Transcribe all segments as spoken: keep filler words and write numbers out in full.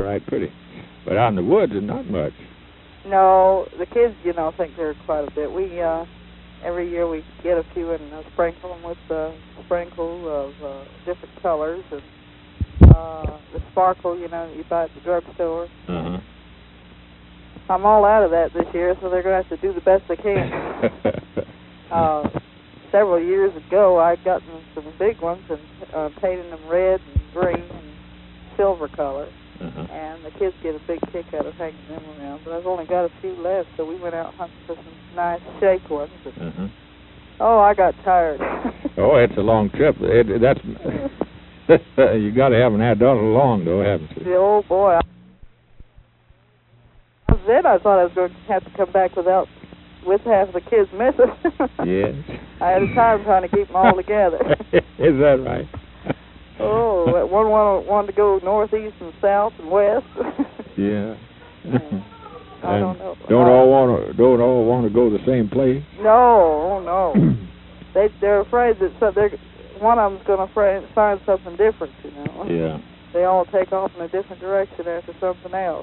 right pretty. But out in the woods, there's not much. No, the kids, you know, think they're quite a bit. We, uh, every year we get a few and uh, sprinkle them with uh, sprinkle of uh, different colors. And uh, the sparkle, you know, you buy at the drugstore. Uh-huh. I'm all out of that this year, so they're going to have to do the best they can. uh, several years ago, I'd gotten some big ones and uh, painted them red and green and silver color. Uh-huh. And the kids get a big kick out of hanging them around. But I've only got a few left, so we went out hunting for some nice shake ones. And, uh-huh. Oh, I got tired. Oh, it's a long trip. It, that's you got to have an adult along, though, haven't you? The old boy. Then I thought I was going to have to come back without, with half the kids missing. Yes. I had a time trying to keep them all together. Is that right? Oh, one wanted to go northeast and south and west. Yeah. Yeah. I don't know. Don't uh, all want to don't all want to go the same place? No, oh no. they they're afraid that so they're one of them's going to find something different. You know. Yeah. They all take off in a different direction after something else.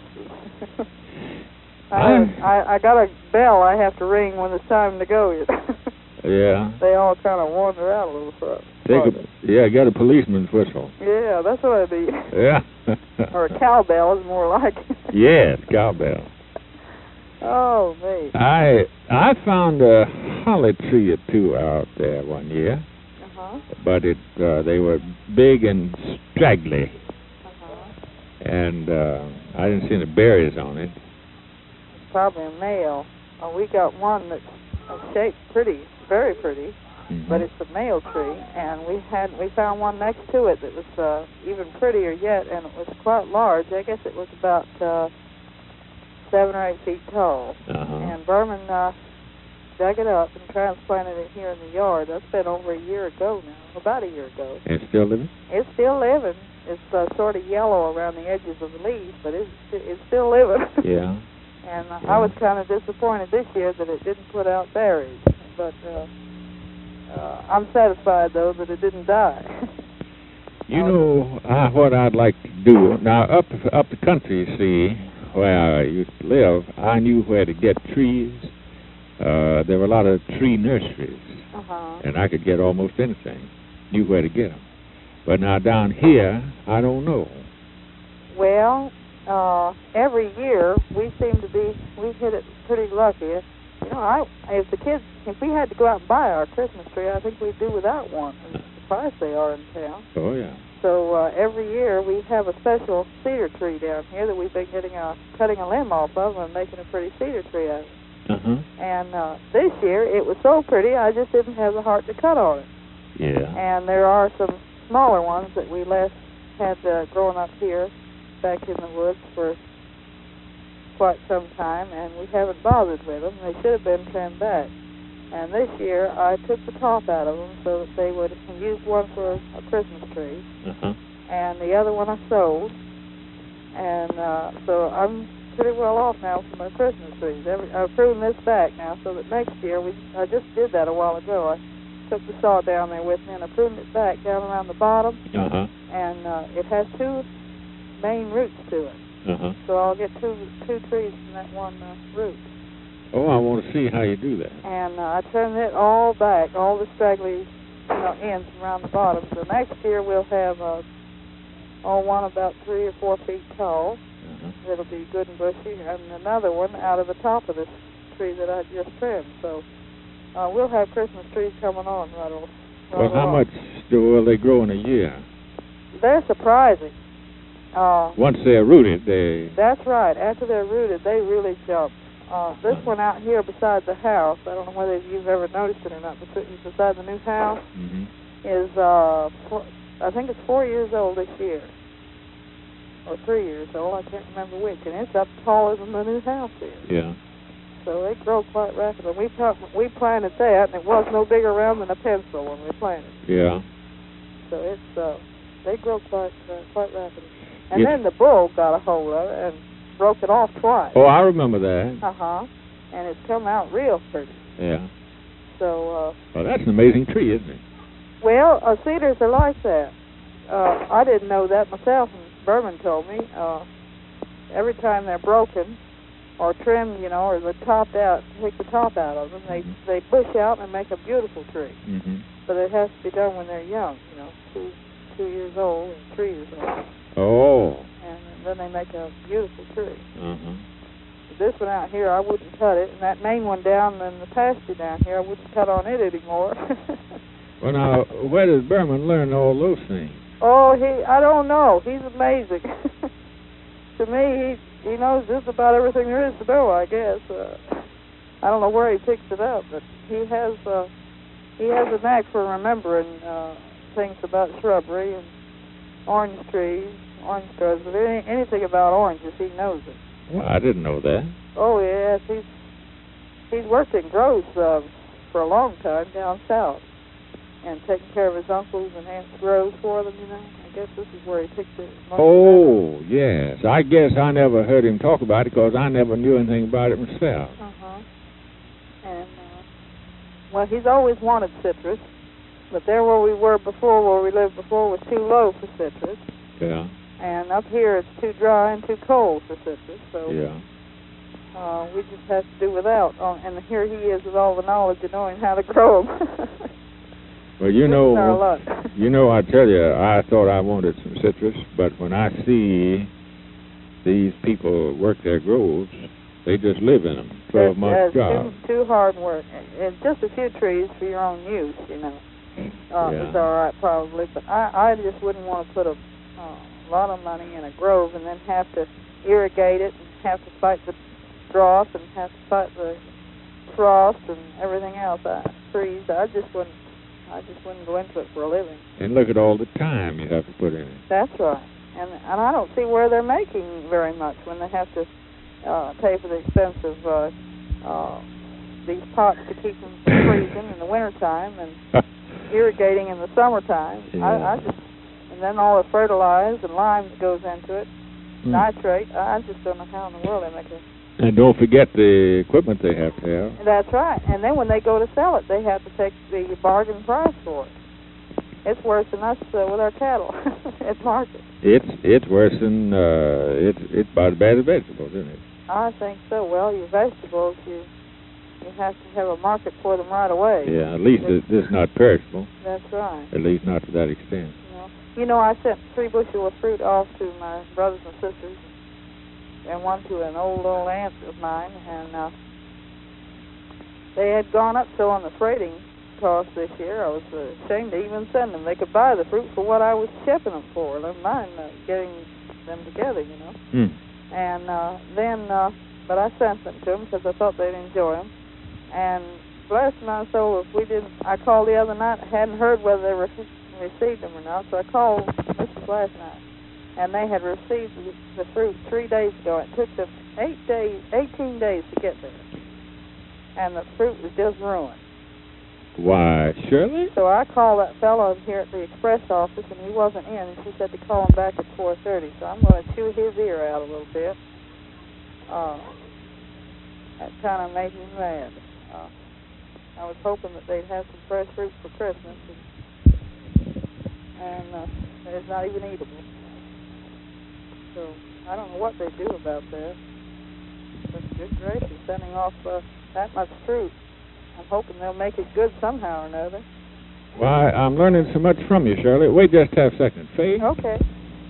I, I I got a bell I have to ring when it's time to go. Yeah. They all kind of wander out a little far. Take a, yeah, got a policeman's whistle. Yeah, that's what I'd be. Yeah. Or a cowbell is more like it. Yes, cowbell. Oh, me. I I found a holly tree or two out there one year. Uh-huh. But it uh, they were big and straggly. Uh-huh. And uh, I didn't see any berries on it. It's probably a male. Uh, we got one that's uh, shaped pretty, very pretty. Mm-hmm. But it's a male tree, and we had we found one next to it that was uh, even prettier yet, and it was quite large. I guess it was about uh, seven or eight feet tall. Uh-huh. And Berman uh, dug it up and transplanted it here in the yard. That's been over a year ago now, about a year ago. And it's still living? It's still living. It's uh, sort of yellow around the edges of the leaves, but it's it's still living. Yeah. And uh, yeah. I was kind of disappointed this year that it didn't put out berries, but. Uh, Uh, I'm satisfied, though, that it didn't die. You know uh, what I'd like to do? Now, up up the country, see, where I used to live, I knew where to get trees. Uh, there were a lot of tree nurseries, uh-huh. and I could get almost anything. Knew where to get them. But now down here, I don't know. Well, uh, every year we seem to be, we hit it pretty lucky. You know, I if the kids, if we had to go out and buy our Christmas tree, I think we'd do without one. The price they are in town. Oh, yeah. So uh, every year we have a special cedar tree down here that we've been getting a, cutting a limb off of and making a pretty cedar tree out of it. Uh-huh. And uh, this year it was so pretty, I just didn't have the heart to cut on it. Yeah. And there are some smaller ones that we left had uh, growing up here back in the woods for quite some time, and we haven't bothered with them. They should have been trimmed back. And this year, I took the top out of them so that they would use one for a Christmas tree, uh-huh. and the other one I sold. And uh, so I'm pretty well off now for my Christmas trees. Every, I've pruned this back now so that next year, we I just did that a while ago. I took the saw down there with me, and I pruned it back down around the bottom, uh-huh. and uh, it has two main roots to it. Uh-huh. So I'll get two two trees from that one uh, root. Oh, I want to see how you do that. And uh, I turned it all back, all the straggly you know, ends around the bottom. So next year we'll have uh, oh, one about three or four feet tall. Uh-huh. It'll be good and bushy, and another one out of the top of this tree that I just trimmed. So uh, we'll have Christmas trees coming on right off. Right well, how along. much do, will they grow in a year? They're surprising. Uh, Once they're rooted, they... That's right. After they're rooted, they really jump. Uh, this one out here beside the house, I don't know whether you've ever noticed it or not, but beside the new house, mm-hmm. is, uh, four, I think it's four years old this year. Or three years old, I can't remember which. And it's up taller than the new house is. Yeah. So they grow quite rapidly. We, we planted that, and it was no bigger around than a pencil when we planted. Yeah. So it's, uh, they grow quite, uh, quite rapidly. And It's, then the bull got a hold of it and broke it off twice. Oh, I remember that. Uh-huh. And it's come out real pretty. Yeah. So, uh... Well, that's an amazing tree, isn't it? Well, uh, cedars are like that. Uh, I didn't know that myself, and Berman told me. Uh, every time they're broken or trimmed, you know, or they're topped out, take the top out of them, they Mhm. they bush out and make a beautiful tree. Mm-hmm. But it has to be done when they're young, you know, two two years old and three years old, Oh. and then they make a beautiful tree. Uh-huh. This one out here, I wouldn't cut it, and that main one down in the pasture down here, I wouldn't cut on it anymore. Well, now, where does Berman learn all those things? Oh, he, I don't know. He's amazing. To me, he he knows just about everything there is to know, I guess. Uh, I don't know where he picks it up, but he has uh, he has a knack for remembering uh, things about shrubbery and orange trees, orange groves. But any, anything about oranges, he knows it. Well, I didn't know that. Oh, yes. He's, he's worked in groves uh, for a long time down south and taking care of his uncles and aunts' groves for them, you know. I guess this is where he picked it. most of Oh, yes. I guess I never heard him talk about it because I never knew anything about it myself. that. Uh-huh. And, uh, well, he's always wanted citrus, but there where we were before, where we lived before, was too low for citrus. Yeah, And up here, it's too dry and too cold for citrus, so yeah. uh, we just have to do without. Uh, and here he is with all the knowledge of knowing how to grow them. Well, you This know, is our luck. you know, I tell you, I thought I wanted some citrus, but when I see these people work their groves, they just live in them. Twelve That's- months that's job. Too, too hard work. It's just a few trees for your own use, you know. Uh, Yeah. It's all right, probably, but I, I just wouldn't want to put a uh, lot of money in a grove and then have to irrigate it and have to fight the drought and have to fight the frost and everything else. I freeze. I just wouldn't. I just wouldn't go into it for a living. And look at all the time you have to put in it. That's right. And and I don't see where they're making very much when they have to uh, pay for the expense of uh, uh, these pots to keep them from freezing in the wintertime and irrigating in the summertime. Yeah. I, I just and then all the fertilizer and lime that goes into it, Hmm. nitrate. I just don't know how in the world they make it. And don't forget the equipment they have to have. That's right. And then when they go to sell it, they have to take the bargain price for it. It's worse than us uh, with our cattle at market. It's it's worse than uh, it's it's about as bad as vegetables, isn't it? I think so. Well, your vegetables, you you have to have a market for them right away. Yeah, at least it's, it's not perishable. That's right. At least not to that extent. You know, you know, I sent three bushel of fruit off to my brothers and sisters, and one to an old old aunt of mine, and uh, they had gone up so on the freighting cost this year. I was uh, ashamed to even send them. They could buy the fruit for what I was shipping them for. Never mind uh, getting them together, you know. Hmm. And uh, then, uh, but I sent them to them because I thought they'd enjoy them. And bless my soul, if we didn't, I called the other night. I hadn't heard whether they re- received them or not, so I called Missus last night, and they had received the, the fruit three days ago. It took them eight days, eighteen days to get there, and the fruit was just ruined. Why, Shirley? So I called that fellow here at the express office, and he wasn't in, and she said to call him back at four thirty. So I'm going to chew his ear out a little bit. Uh, that kind of made me mad. Uh, I was hoping that they'd have some fresh fruit for Christmas, and, and uh, it's not even eatable. So I don't know what they do about that. But good gracious, sending off uh, that much fruit. I'm hoping they'll make it good somehow or another. Why, I'm learning so much from you, Shirley. Wait just half a second. Faye? Okay.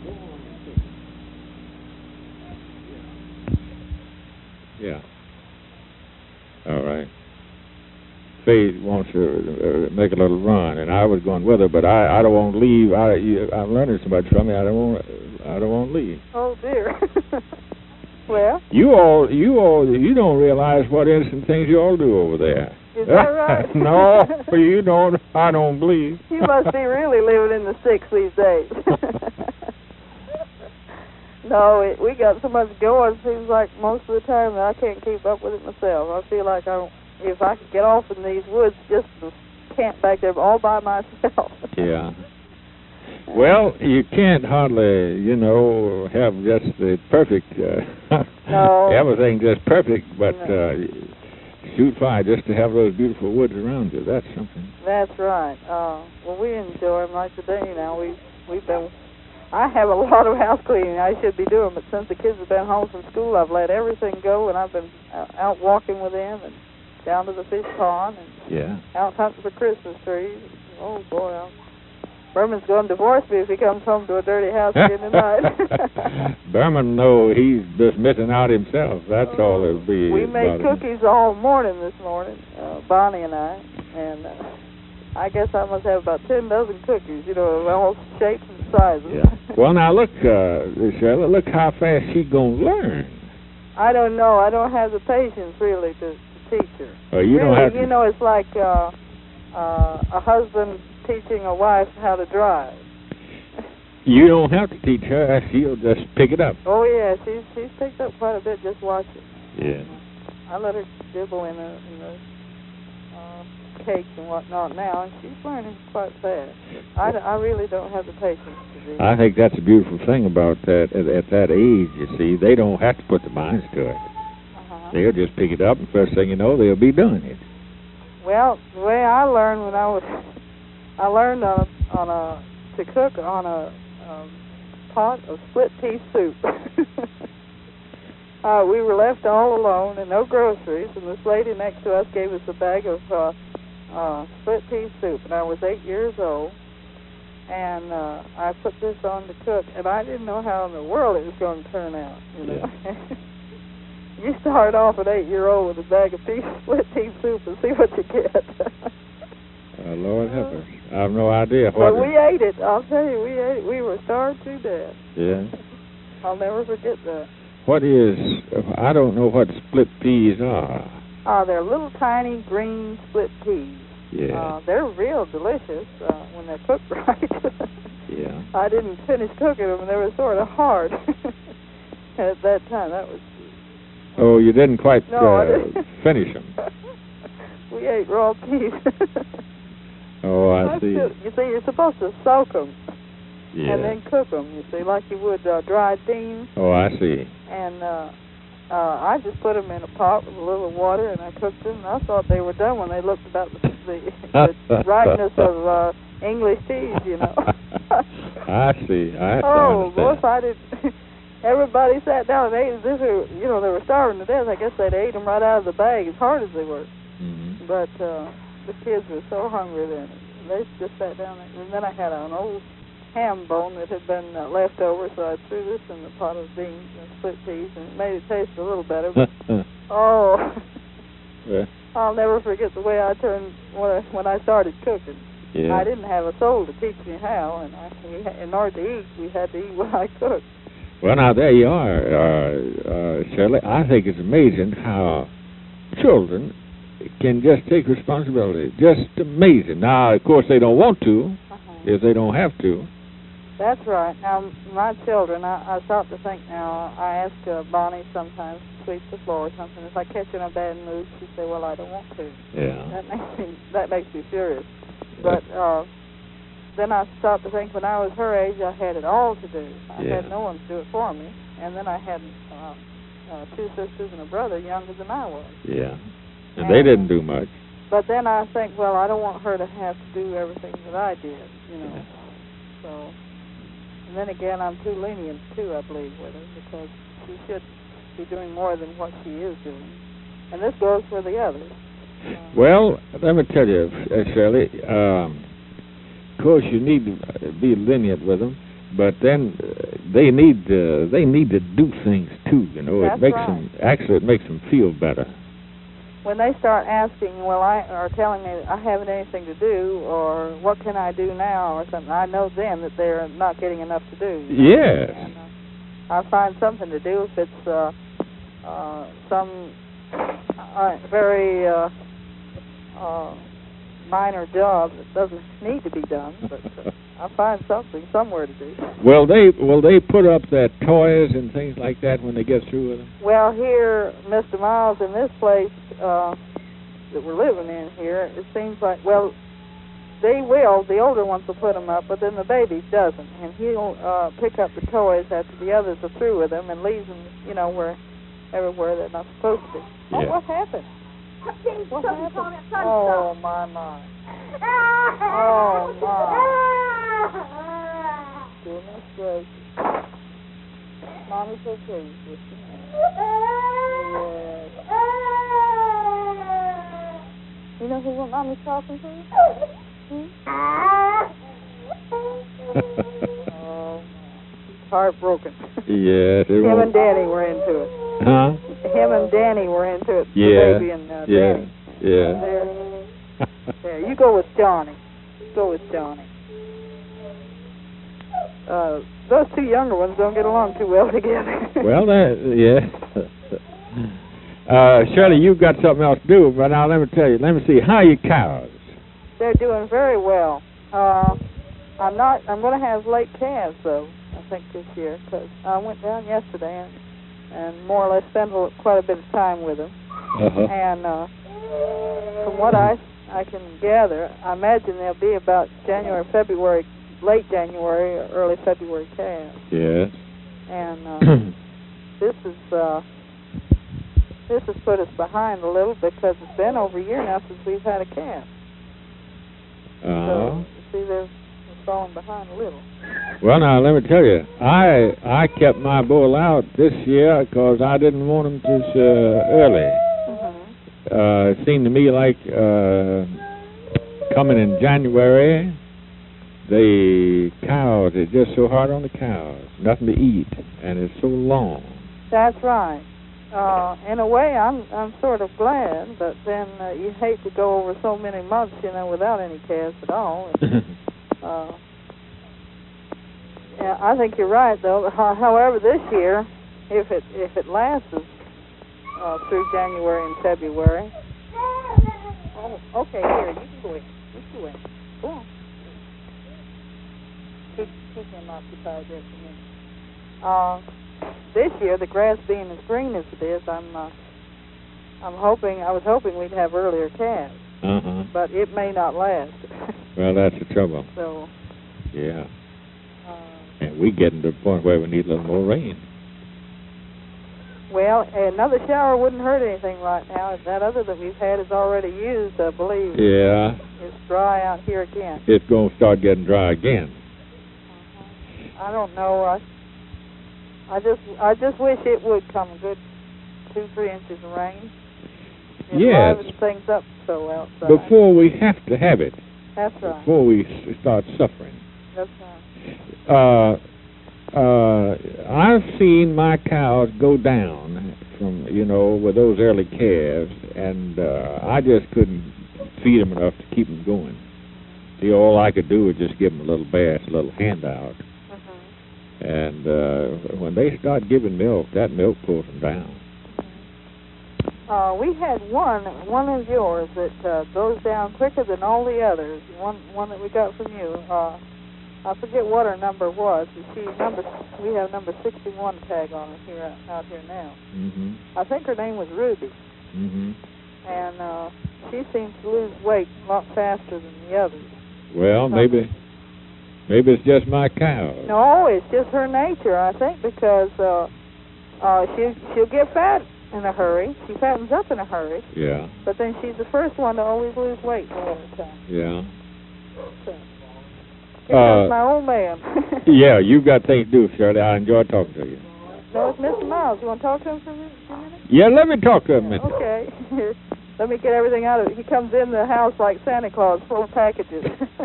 Yeah. All right. Faye wants to uh, make a little run, and I was going with her, but I, I don't want to leave. I, you, I'm learning so much from you. I don't want I don't want to leave. Oh dear. Well, You all, you all, you don't realize what innocent things you all do over there. is that right? No, you don't. I don't believe. You must be really living in the six these days. No, it, we got so much going. It seems like most of the time that I can't keep up with it myself. I feel like I, if I could get off in these woods, just to camp back there all by myself. Yeah. Well, you can't hardly, you know, have just the perfect, uh, No. everything just perfect, but No. uh, shoot fire just to have those beautiful woods around you. That's something. That's right. Uh, well, we enjoy them like today now. We, we've been I have a lot of house cleaning I should be doing, but since the kids have been home from school, I've let everything go, and I've been out walking with them and down to the fish pond and Yeah. out hunting for Christmas trees. Oh, boy, I'm, Berman's going to divorce me if he comes home to a dirty house again tonight. Berman, no, he's just missing out himself. That's uh, all it'll be. We made cookies him. all morning this morning, uh, Bonnie and I, and uh, I guess I must have about ten dozen cookies, you know, of all shapes and sizes. Yeah. Well, now, look, uh, Charlotte, look how fast she's going to learn. I don't know. I don't have the patience, really, to, to teach her. Oh, you really, don't have to... You know, it's like uh, uh, a husband teaching a wife how to drive. You don't have to teach her. She'll just pick it up. Oh, yeah. She's, she's picked up quite a bit just watching. Yeah. I let her dibble in the, in the uh, cakes and whatnot now, and she's learning quite fast. I, I really don't have the patience to do I think that's a beautiful thing about that. At, at that age, you see, they don't have to put the minds to it. Uh-huh. They'll just pick it up, and first thing you know, they'll be doing it. Well, the way I learned when I was, I learned on a, on a to cook on a um, pot of split pea soup. uh, we were left all alone and no groceries, and this lady next to us gave us a bag of uh, uh, split pea soup, and I was eight years old, and uh, I put this on to cook, and I didn't know how in the world it was going to turn out. You know, Yeah. You start off at eight-year-old with a bag of pea, split pea soup and see what you get. uh, Lord help us. I have no idea But what. we ate it. I'll tell you, we ate it. We were starved to death. Yeah. I'll never forget that. What is? I don't know what split peas are. Uh, they're little tiny green split peas. Yeah. Uh, they're real delicious uh, when they're cooked right. Yeah. I didn't finish cooking them, and they were sort of hard at that time. That was. Oh, you didn't quite No, uh, I didn't. finish them. We ate raw peas. Oh, I That's see. good. You see, you're supposed to soak them Yeah. and then cook them. You see, like you would uh, dried beans. Oh, I see. And uh, uh, I just put them in a pot with a little water, and I cooked them. And I thought they were done when they looked about the, the, the ripeness of uh, English teas, you know. I see. I Oh, boy, understand. if I did. Everybody sat down and ate as if, it, you know, they were starving to death. I guess they'd ate them right out of the bag, as hard as they were. Mm-hmm. But uh, the kids were so hungry then. They just sat down. And then I had an old ham bone that had been uh, left over, so I threw this in the pot of beans and split peas, and it made it taste a little better. But, oh, Yeah. I'll never forget the way I turned when I, when I started cooking. Yeah. I didn't have a soul to teach me how, and I, we, ha- in order to eat, we had to eat what I cooked. Well, now, there you are, uh, uh, Shirley. I think it's amazing how children can just take responsibility. Just amazing. Now, of course, they don't want to, Uh-huh. if they don't have to. That's right. Now, my children, I, I start to think now, I ask uh, Bonnie sometimes to sweep the floor or something. If I catch her in a bad mood, she say, well, I don't want to. Yeah. That makes me, that makes me furious. But uh, then I start to think when I was her age, I had it all to do. I Yeah. had no one to do it for me. And then I had uh, uh, two sisters and a brother younger than I was. Yeah. And they didn't do much. But then I think, well, I don't want her to have to do everything that I did, you know. Yeah. So, and then again, I'm too lenient, too, I believe, with her, because she should be doing more than what she is doing. And this goes for the others. Uh, Well, let me tell you, uh, Shirley, um, of course you need to be lenient with them, but then uh, they need uh, they need to do things too. You know, That's it makes right. them actually it makes them feel better. when they start asking, well, I or telling me I haven't anything to do, or what can I do now, or something, I know then that they're not getting enough to do. Yes. And, uh, I find something to do if it's uh, uh, some uh, very uh, uh, minor job that doesn't need to be done, but uh, I find something somewhere to do. Will they will they put up their toys and things like that when they get through with them? Well, here, Mister Miles, in this place uh, that we're living in here, it seems like, well, they will, the older ones will put them up, but then the baby doesn't, and he'll uh, pick up the toys after the others are through with them and leaves them, you know, where everywhere they're not supposed to. Oh, Yeah. what happened? What happened? Oh, my, my. Oh, my. goodness gracious. Mommy's so pleased with you. Yes. You know who Mommy's talking to? Hmm? Oh, he's heartbroken. Yes, it Him won't. and Danny were into it. Huh? Him and Danny were into it. Yeah. The baby and uh, Yeah. Danny. Yeah. There. There. You go with Johnny. Go with Johnny. Uh, those two younger ones don't get along too well together. Well, that, yeah. Uh, Shirley, you've got something else to do, but now let me tell you. Let me see. How are your cows? They're doing very well. Uh, I'm not. I'm going to have late calves though. I think this year because I went down yesterday and, and more or less spent a- quite a bit of time with them. Uh-huh. And uh, from what I I can gather, I imagine they'll be about January, February, late January, or early February calves. Yes. And uh, this is uh, this has put us behind a little because it's been over a year now since we've had a calf. Uh-huh. So you see, they're, they're falling behind a little. Well, now, let me tell you. I I kept my bull out this year because I didn't want him too uh, early. Mm-hmm. Uh, it seemed to me like uh, coming in January, the cows, it's just so hard on the cows. Nothing to eat, and it's so long. That's right. Uh, in a way, I'm I'm sort of glad, but then uh, you hate to go over so many months, you know, without any calves at all. And, uh, yeah, I think you're right, though. However, this year, if it if it lasts uh, through January and February. Oh, okay. Here, you can go in. You can go in. Go on. Keep keep him occupied there for a minute. Uh, this year, the grass being as green as it is, I'm uh, I'm hoping I was hoping we'd have earlier calves, Uh-huh. but it may not last. Well, that's the trouble. So, Yeah. uh, And we getting to the point where we need a little more rain. well, another shower wouldn't hurt anything right now. That other that we've had is already used, I believe. Yeah. It's dry out here again. It's going to start getting dry again. I don't know. I, I just, I just wish it would come a good two, three inches of rain. It Yes. livens things up so outside. Before we have to have it. That's right. Before we s- start suffering. That's right. Uh, uh, I've seen my cows go down from, you know, with those early calves, and uh, I just couldn't feed them enough to keep them going. See, all I could do was just give them a little bath, a little handout. Mm-hmm. And uh, when they start giving milk, that milk pulls them down. Uh, we had one, one of yours that uh, goes down quicker than all the others. One, one that we got from you. Uh, I forget what her number was. But she number, we have number sixty-one tag on her here out here now. Mm-hmm. I think her name was Ruby, Mm-hmm. and uh, she seems to lose weight a lot faster than the others. Well, maybe, maybe it's just my cows. No, it's just her nature, I think, because uh, uh, she she'll get fat in a hurry. She fattens up in a hurry, Yeah, but then she's the first one to always lose weight all the time. yeah. So, here comes Uh, my old man. Yeah, you've got things to do, Shirley. I enjoy talking to you. No, it's Mister Miles. You want to talk to him for a minute? For a minute? Yeah, let me talk to him a minute. Okay. Let me get everything out of it. He comes in the house like Santa Claus, full of packages.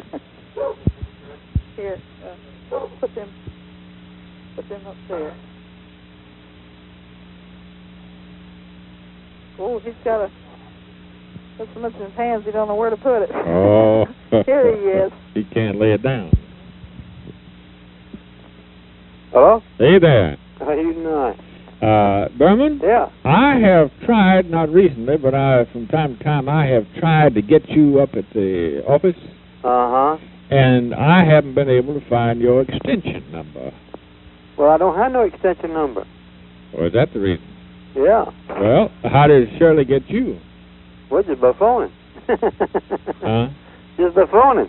Here, uh, put them, put them up there. Oh, he's got a, got so much in his hands he don't know where to put it. Oh. Here he is. He can't lay it down. Hello? Hey there. How you doing? Uh, Berman? Yeah. I have tried, not recently, but I, from time to time, I have tried to get you up at the office, Uh-huh. and I haven't been able to find your extension number. Well, I don't have no extension number. Or is that the reason? Yeah. Well, how did Shirley get you? Well, just by phoning. Huh? Just by phoning.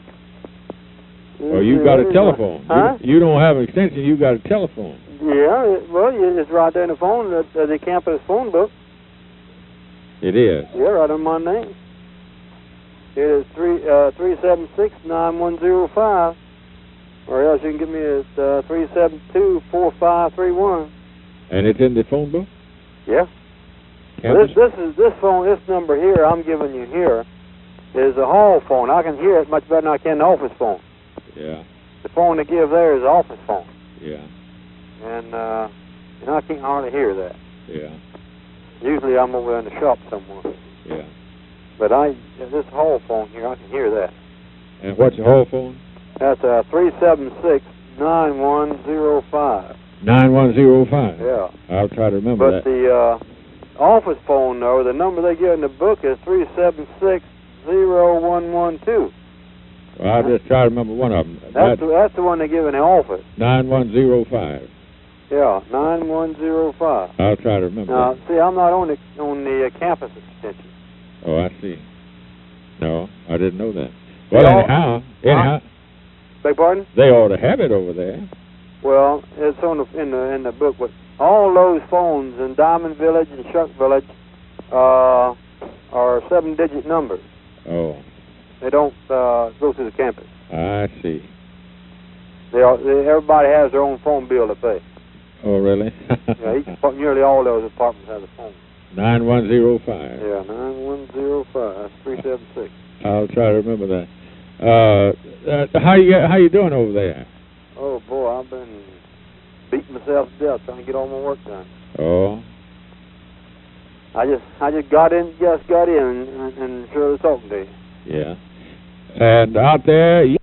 Well, you got a telephone. Huh? You, you don't have an extension, you got a telephone. Yeah, it- well, you- it's right there in the phone, the, the campus phone book. It is. Yeah, right on my name. It is three uh three seven six nine one zero five. Or else you can give me at uh, three seven two, four five three one. And it's in the phone book? Yeah. Campus? This this is this phone. This number here I'm giving you here is a hall phone. I can hear it much better than I can the office phone. Yeah. The phone they give there is the office phone. Yeah. And uh, you know I can't hardly hear that. Yeah. Usually I'm over in the shop somewhere. Yeah. But I this hall phone here I can hear that. And what's your whole phone? That's uh three seven six nine one zero five. Nine one zero five. Yeah. I'll try to remember But that. the uh, office phone though, the number they give in the book is three seven six zero one one two. Well, I'll just try to remember one of them. That's the, that's the one they give in the office. Nine one zero five. Yeah, nine one zero five. I'll try to remember Now, that. see, I'm not on the on the uh, campus extension. Oh, I see. No, I didn't know that. Well, Yeah. anyhow, anyhow, Beg pardon? they ought to have it over there. Well, it's on the in the in the book, but all those phones in Diamond Village and Shuck Village uh, are seven-digit numbers. Oh, They don't uh, go through the campus. I see. They, are, they everybody has their own phone bill to pay. Oh, really? Yeah, each apart- nearly all those apartments have a phone. nine one zero five. Yeah, nine one zero five. That's three seven six. I'll try to remember that. Uh, uh, how you how you doing over there? Oh boy, I've been beating myself to death trying to get all my work done. Oh, I just I just got in, just got in, and, and sure was talking to you. yeah. And out there, you,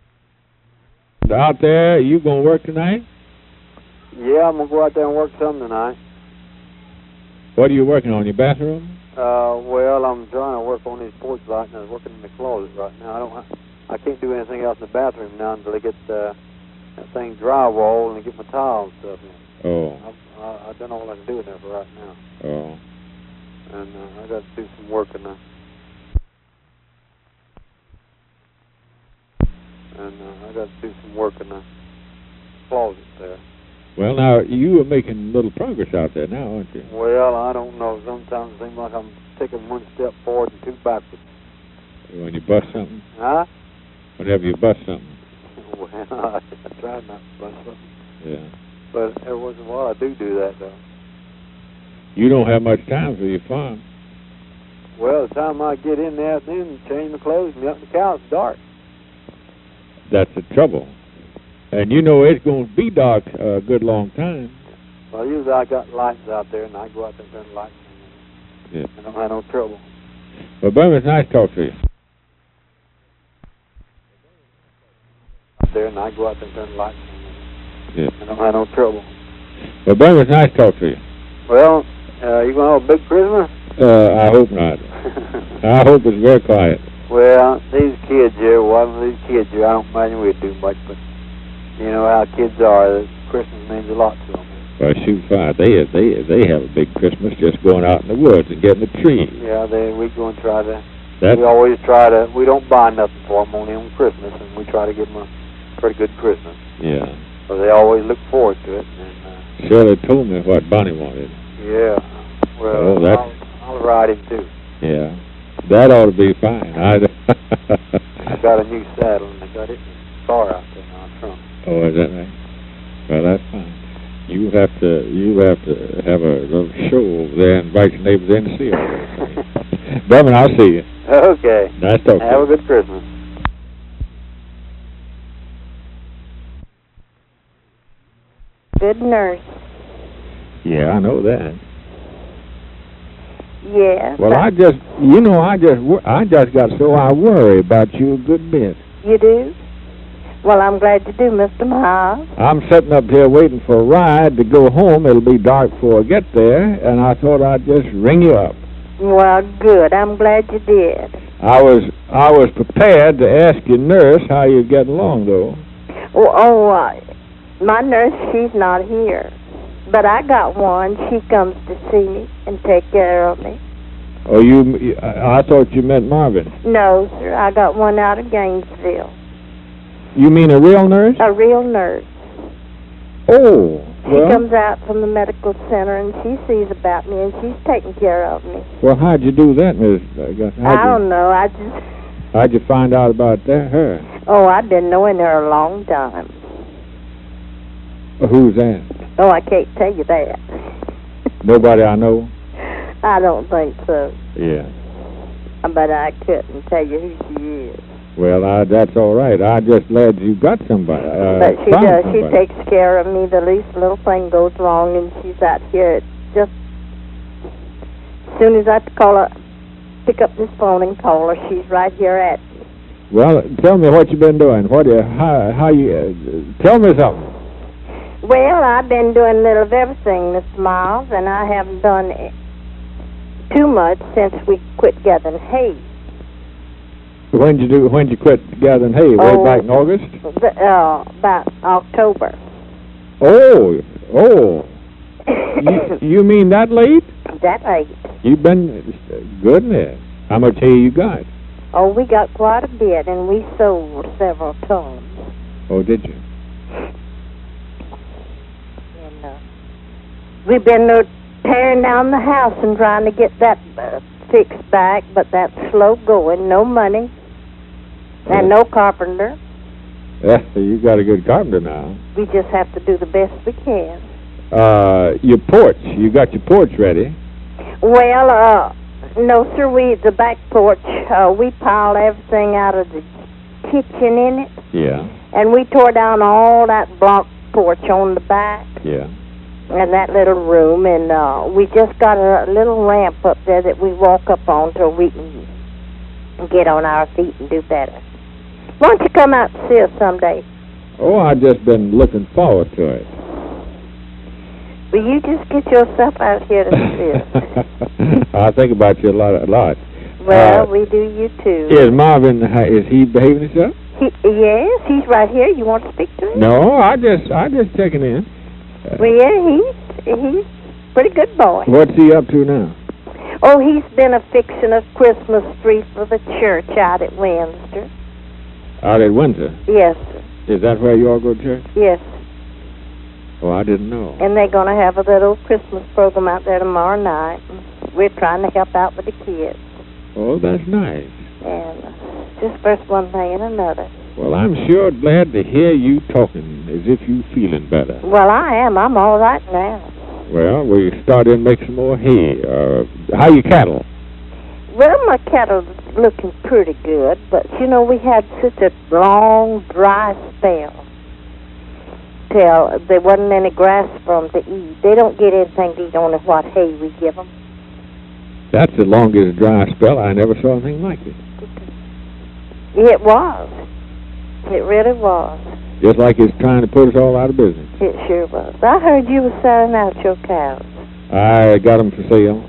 out there, you gonna work tonight? Yeah, I'm gonna go out there and work some tonight. What are you working on? Your bathroom? Uh, well, I'm trying to work on these porch lights, and I was working in the closet right now. I don't, I can't do anything else in the bathroom now until I get uh, that thing drywall and get my tile and stuff in. Oh, I've, I, I've done all I can do in there for right now, oh, and uh, I got to do some work in the, and uh, I got to do some work in the closet there. well, now you are making little progress out there now, aren't you? Well, I don't know. Sometimes it seems like I'm taking one step forward and two backwards. When you bust something, Huh? whenever you bust something, Well, I, I try not to bust something. yeah. But every once in a while I do do that, though. You don't have much time for your farm. Well, the time I get in the afternoon, change my clothes, and get up in the couch, it's dark. That's the trouble. And you know it's going to be dark a good long time. Well, usually I got lights out there, and I go out there and turn the lights on. Yeah. I don't have no trouble. Well, Bum, it's nice to talk to you. Out there, and I go out there and turn the lights on. Yeah. I don't have no trouble. Well, Bum, it's nice to talk to you. Well, uh, you gonna have a big Christmas? Uh, I hope not. I hope it's very quiet. Well, these kids here, one of these kids here, I don't imagine we'd do much, but you know how kids are. Christmas means a lot to them. Well, shoot fire. They they they have a big Christmas just going out in the woods and getting the tree. Yeah, they we go and try to. That's, We always try to. We don't buy nothing for them only on Christmas, and we try to give them a pretty good Christmas. yeah. So they always look forward to it. And, uh, Shirley told me what Bonnie wanted. yeah. Well, Oh, that's- I'll, I'll ride him too. Yeah. That ought to be fine. I, I got a new saddle, and I got it in the car out there in our trunk. oh, is that right? Well, that's fine. You have to you have to have a little show over there and invite your neighbors in to see all those things. Bum, I'll see you. Okay. Nice talking to Have you. a good Christmas. Good nurse. Yeah, I know that. Yes. Well, I just, you know, I just, wor- I just got so I worry about you a good bit. You do? Well, I'm glad you do, Mister Miles. I'm sitting up here waiting for a ride to go home. It'll be dark before I get there, and I thought I'd just ring you up. Well, good. I'm glad you did. I was, I was prepared to ask your nurse how you're getting along, though. Oh, oh uh, my nurse, she's not here. But I got one. She comes to see me and take care of me. Oh, you, I I thought you meant Marvin. No, sir. I got one out of Gainesville. You mean a real nurse? A real nurse. Oh, She well, comes out from the medical center, and she sees about me, and she's taking care of me. well, how'd you do that, Miss Gus? How'd I you- don't know. I just How'd you find out about that, her? Oh, I've been knowing her a long time. Who's that? Oh, I can't tell you that. Nobody I know? I don't think so. Yeah. But I couldn't tell you who she is. Well, I, that's all right. I'm just glad you got somebody. Uh, but she found does. somebody. She takes care of me. The least little thing goes wrong, and she's out here just as soon as I call her, pick up this phone and call her, she's right here at me. Well, tell me what you've been doing. What you, how, how you, uh, tell me something. Well, I've been doing a little of everything, Mister Miles, and I haven't done too much since we quit gathering hay. When did you do? When did you quit gathering hay? Way Oh, back in August? The, uh, about October. Oh, oh. you, you mean that late? That late. You've been, goodness. How much hay you got? Oh, we got quite a bit, and we sold several tons. Oh, did you? And uh, we've been uh, tearing down the house and trying to get that uh, fixed back, but that's slow going. No money. And no carpenter. Yeah, you got a good carpenter now. We just have to do the best we can. Uh, your porch. You got your porch ready. Well, uh, no, sir. We the back porch. Uh, we piled everything out of the kitchen in it. Yeah. And we tore down all that block porch on the back. Yeah. And that little room, and uh, we just got a little ramp up there that we walk up on till we can get on our feet and do better. Why don't you come out and see us someday? Oh, I've just been looking forward to it. Will you just get yourself out here to see us? I think about you a lot. A lot. Well, uh, we do you too. Is Marvin? Is he behaving himself? He, yes, he's right here. You want to speak to him? No, I just, I just checking in. Uh, Well, yeah, he's he's a pretty good boy. What's he up to now? Oh, he's been a fixing a Christmas tree for the church out at Windsor. Out at Windsor. Yes, sir. Is that where you all go to church? Yes. Oh, I didn't know. And they're going to have a little Christmas program out there tomorrow night. We're trying to help out with the kids. Oh, that's nice. And uh, just first one thing and another. Well, I'm sure glad to hear you talking as if you feeling better. Well, I am. I'm all right now. Well, we started to make some more hay. Uh, how you cattle? Well, my cattle's looking pretty good, but, you know, we had such a long, dry spell till there wasn't any grass for them to eat. They don't get anything to eat on what hay we give them. That's the longest dry spell. I never saw anything like it. It was. It really was. Just like it's trying to put us all out of business. It sure was. I heard you were selling out your cows. I got them for sale.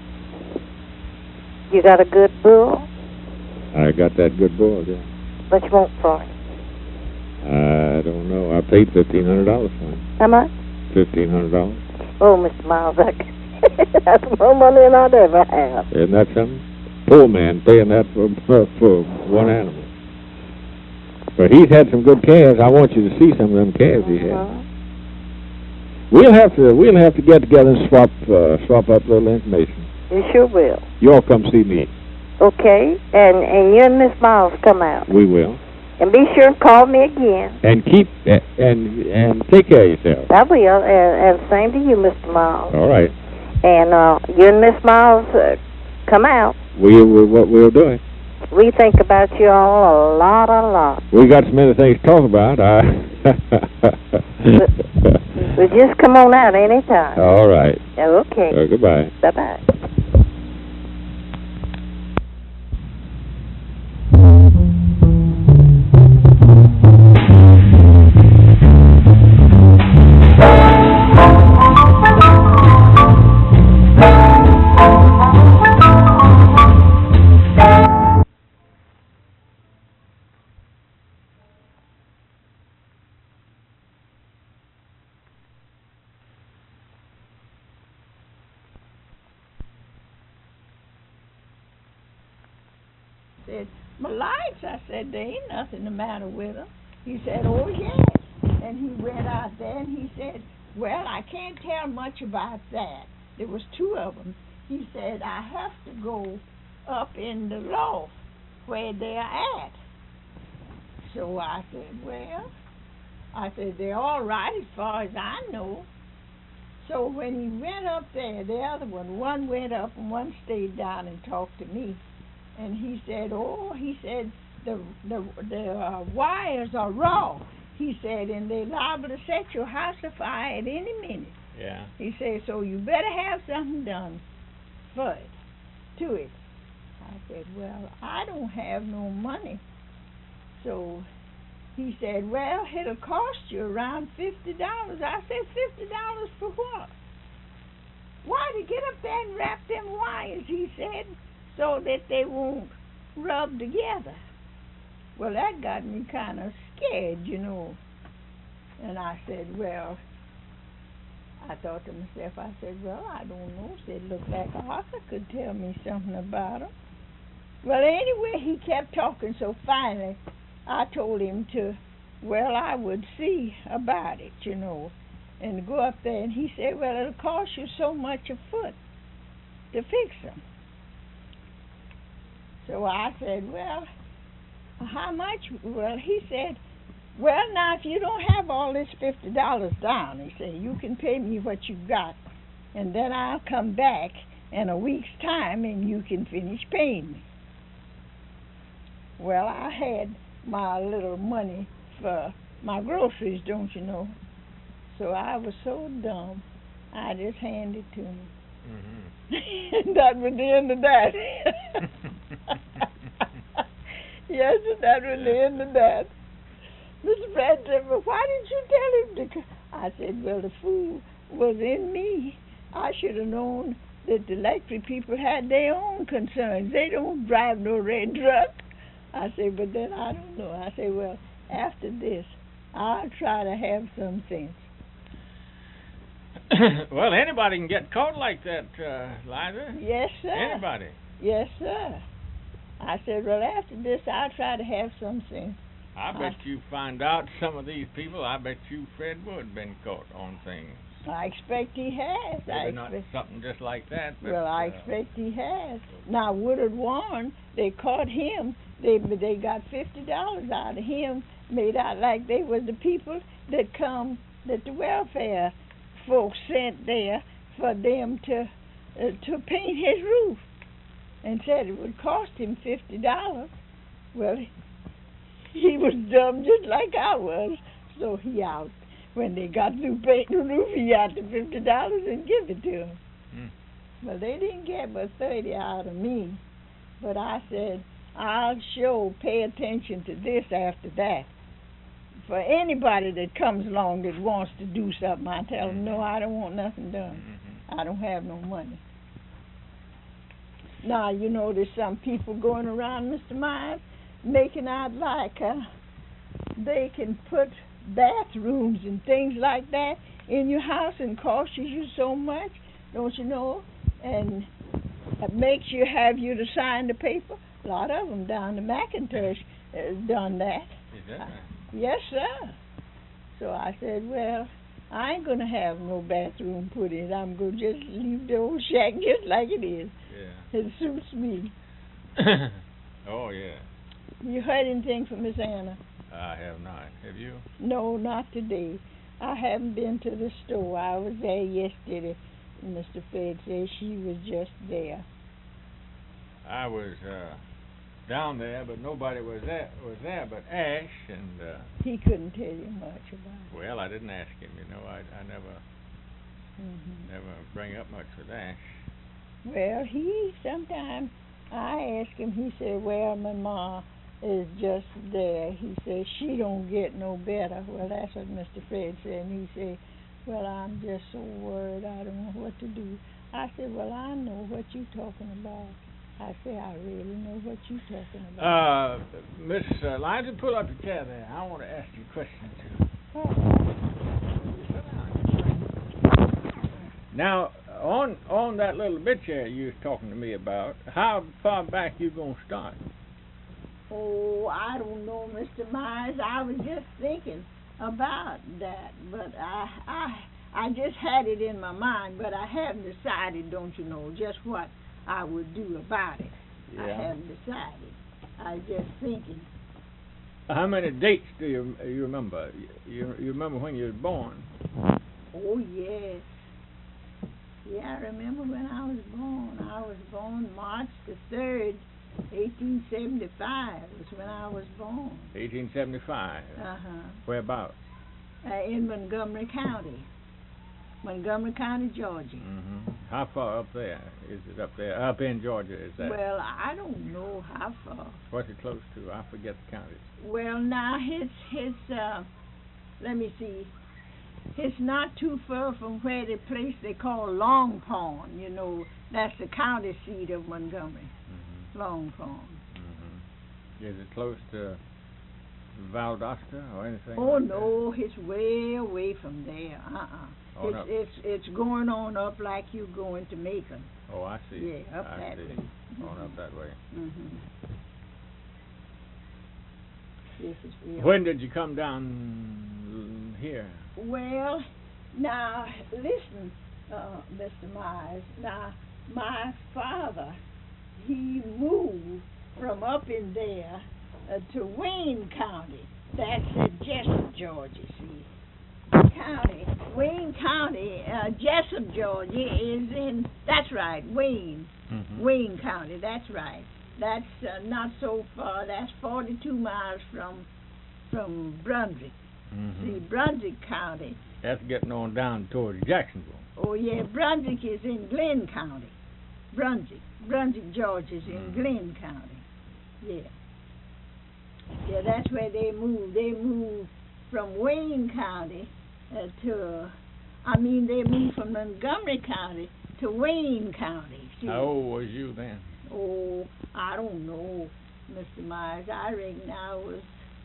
You got a good bull? I got that good bull, yeah. What you want for it? I don't know. I paid fifteen hundred dollars for him. How much? Fifteen hundred dollars. Oh, Mister Miles, that's more money than I'd ever have. Isn't that something? Poor man paying that for for one animal. But he's had some good calves. I want you to see some of them calves he had. Uh-huh. We'll have to we'll have to get together and swap uh, swap up a little information. You sure will. You all come see me. Okay, and and you and Miss Miles come out. We will. And be sure and call me again. And keep uh, and and take care of yourself. I will, and, and same to you, Mister Miles. All right. And uh, you and Miss Miles uh, come out. We will. What we'll do it. We think about you all a lot, a lot. We got so many things to talk about. I Well, just come on out anytime. All right. Okay. Uh, goodbye. Bye-bye. Said, my lights, I said, there ain't nothing the matter with them. He said, oh, yes. And he went out there and he said, well, I can't tell much about that. There was two of them. He said, I have to go up in the loft where they're at. So I said, well, I said, they're all right as far as I know. So when he went up there, the other one, one went up and one stayed down and talked to me. And he said, oh, he said, the the the uh, wires are raw. He said, and they're liable to set your house afire at any minute. Yeah. He said, so you better have something done for it, to it. I said, well, I don't have no money. So he said, well, it'll cost you around fifty dollars. I said, fifty dollars for what? Why, to get up there and wrap them wires, he said, so that they won't rub together. Well, that got me kind of scared, you know. And I said, well, I thought to myself, I said, well, I don't know. I said, look like Arthur could tell me something about them. Well, anyway, he kept talking, so finally I told him to, well, I would see about it, you know, and go up there. And he said, well, it'll cost you so much a foot to fix them. So I said, well, how much? Well, he said, well, now, if you don't have all this fifty dollars down, he said, you can pay me what you got, and then I'll come back in a week's time, and you can finish paying me. Well, I had my little money for my groceries, don't you know? So I was so dumb, I just handed it to him. Mm-hmm. That was the end of that. Yes, that was the end of that. Mister Pratt said, well, why didn't you tell him to come? I said, well, the fool was in me. I should have known that the electric people had their own concerns. They don't drive no red truck. I said, but then I don't know. I said, well, after this, I'll try to have some sense. Well, anybody can get caught like that, uh, Liza. Yes, sir. Anybody. Yes, sir. I said, well, after this, I'll try to have some sense. I bet uh, you find out some of these people, I bet you Fred Wood been caught on things. I expect he has. Maybe I not expect, something just like that. But, well, I uh, expect he has. Now, Woodard Warren, they caught him. They they got fifty dollars out of him, made out like they was the people that come, that the welfare folks sent there for them to uh, to paint his roof, and said it would cost him fifty dollars. Well, he was dumb just like I was, so he out. When they got through painting the roof, he got the fifty dollars and give it to them. Mm. Well, they didn't get but thirty out of me, but I said, I'll sure pay attention to this after that. For anybody that comes along that wants to do something, I tell them, no, I don't want nothing done. Mm-hmm. I don't have no money. Now, you know, there's some people going around, Mister Myers, making out like uh, they can put bathrooms and things like that in your house and cost you so much, don't you know? And it makes you have you to sign the paper. A lot of them down the McIntosh has done that. Is that right? Uh, yes, sir. So I said, well, I ain't going to have no bathroom put in. I'm going to just leave the old shack just like it is. Yeah. It suits me. Oh, yeah. You heard anything from Miss Anna? I have not. Have you? No, not today. I haven't been to the store. I was there yesterday. Mister Fed said she was just there. I was uh, down there, but nobody was there, was there but Ash, and... Uh, he couldn't tell you much about it. Well, I didn't ask him, you know. I, I never, mm-hmm. never bring up much with Ash. Well, he, sometimes I ask him, he said, well, my ma is just there. He said, she don't get no better. Well, that's what Mister Fred said, and he said, well, I'm just so worried, I don't know what to do. I said, well, I know what you're talking about. I said, I really know what you're talking about. Uh, Miss uh, Liza, pull up your chair there. I want to ask you a question, too. Oh. Now, on on that little bit chair you was talking to me about, how far back you going to start? Oh, I don't know, Mister Myers. I was just thinking about that, but I, I, I just had it in my mind, but I haven't decided, don't you know, just what I would do about it. Yeah. I haven't decided. I was just thinking. How many dates do you you remember? You you remember when you were born? Oh, yes. Yeah, I remember when I was born. I was born March the third, eighteen seventy-five was when I was born. eighteen seventy-five. Uh-huh. Whereabouts? Uh, in Montgomery County. Montgomery County, Georgia. Mm-hmm. How far up there? Is it up there? Up in Georgia, is that? Well, I don't know how far. What's it close to? I forget the counties. Well, now, his, his, uh, let me see. It's not too far from where the place they call Long Pond, you know. That's the county seat of Montgomery. Mm-hmm. Long Pond. Mm-hmm. Is it close to Valdosta or anything? Oh, like no, it's way away from there. Uh-uh. Oh, it's, no. it's it's going on up like you going to Macon. that? Oh, I see. Yeah, up I that see. way. Going Mhm. up that way. Mm-hmm. This is real. When did you come down here? Well, now, listen, uh, Mister Myers. Now, my father, he moved from up in there uh, to Wayne County. That's in Jessup, Georgia, see. County, Wayne County, uh, Jessup, Georgia is in, that's right, Wayne. Mm-hmm. Wayne County, that's right. That's uh, not so far. That's forty-two miles from from Brunswick. Mm-hmm. See, Brunswick County. That's getting on down towards Jacksonville. Oh, yeah, Brunswick is in Glenn County. Brunswick. Brunswick, Georgia is in Mhm. Glenn County. Yeah. Yeah, that's where they moved. They moved from Wayne County uh, to, I mean, they moved from Montgomery County to Wayne County. See? How old was you then? Oh, I don't know, Mister Myers. I reckon I was,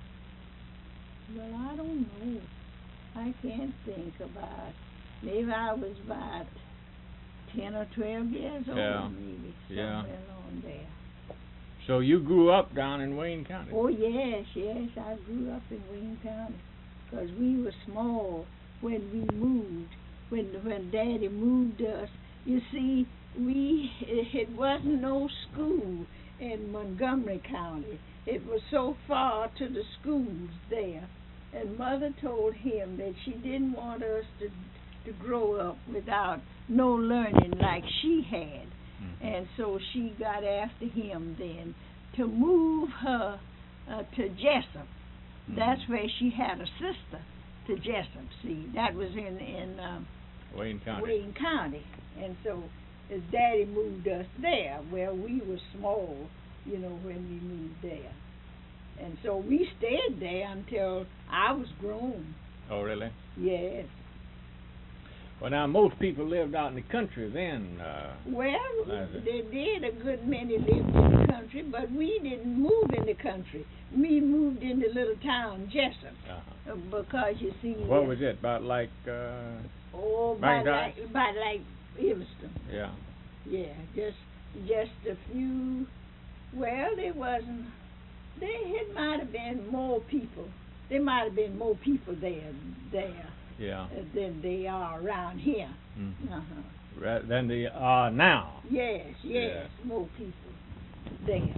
well, I don't know. I can't think about, maybe I was about ten or twelve years old, Yeah. maybe, Yeah. somewhere along there. So you grew up down in Wayne County? Oh, yes, yes, I grew up in Wayne County, because we were small when we moved, when when Daddy moved us. You see, we it wasn't no school in Montgomery County. It was so far to the schools there, and Mother told him that she didn't want us to to grow up without no learning like she had. Mm-hmm. And so she got after him then to move her uh, to Jessup. Mm-hmm. That's where she had a sister to Jessup. See, that was in in um, Wayne County. Wayne County. And so his daddy moved us there, where we were small, you know, when we moved there. And so we stayed there until I was grown. Oh, really? Yes. Well, now, most people lived out in the country then. Uh, Well, Liza. they did. A good many lived in the country, but we didn't move in the country. We moved in the little town, Jessup, uh-huh. uh, because you see. What was it? About like, uh, Oh, by Baghdad? like, by like Evanston. yeah. Yeah, just just a few. Well, there wasn't. There it might have been more people. There might have been more people there there Yeah. uh, than they are around here. Mm-hmm. Uh-huh. Rather than they are now. Yes, yes, Yeah. more people there.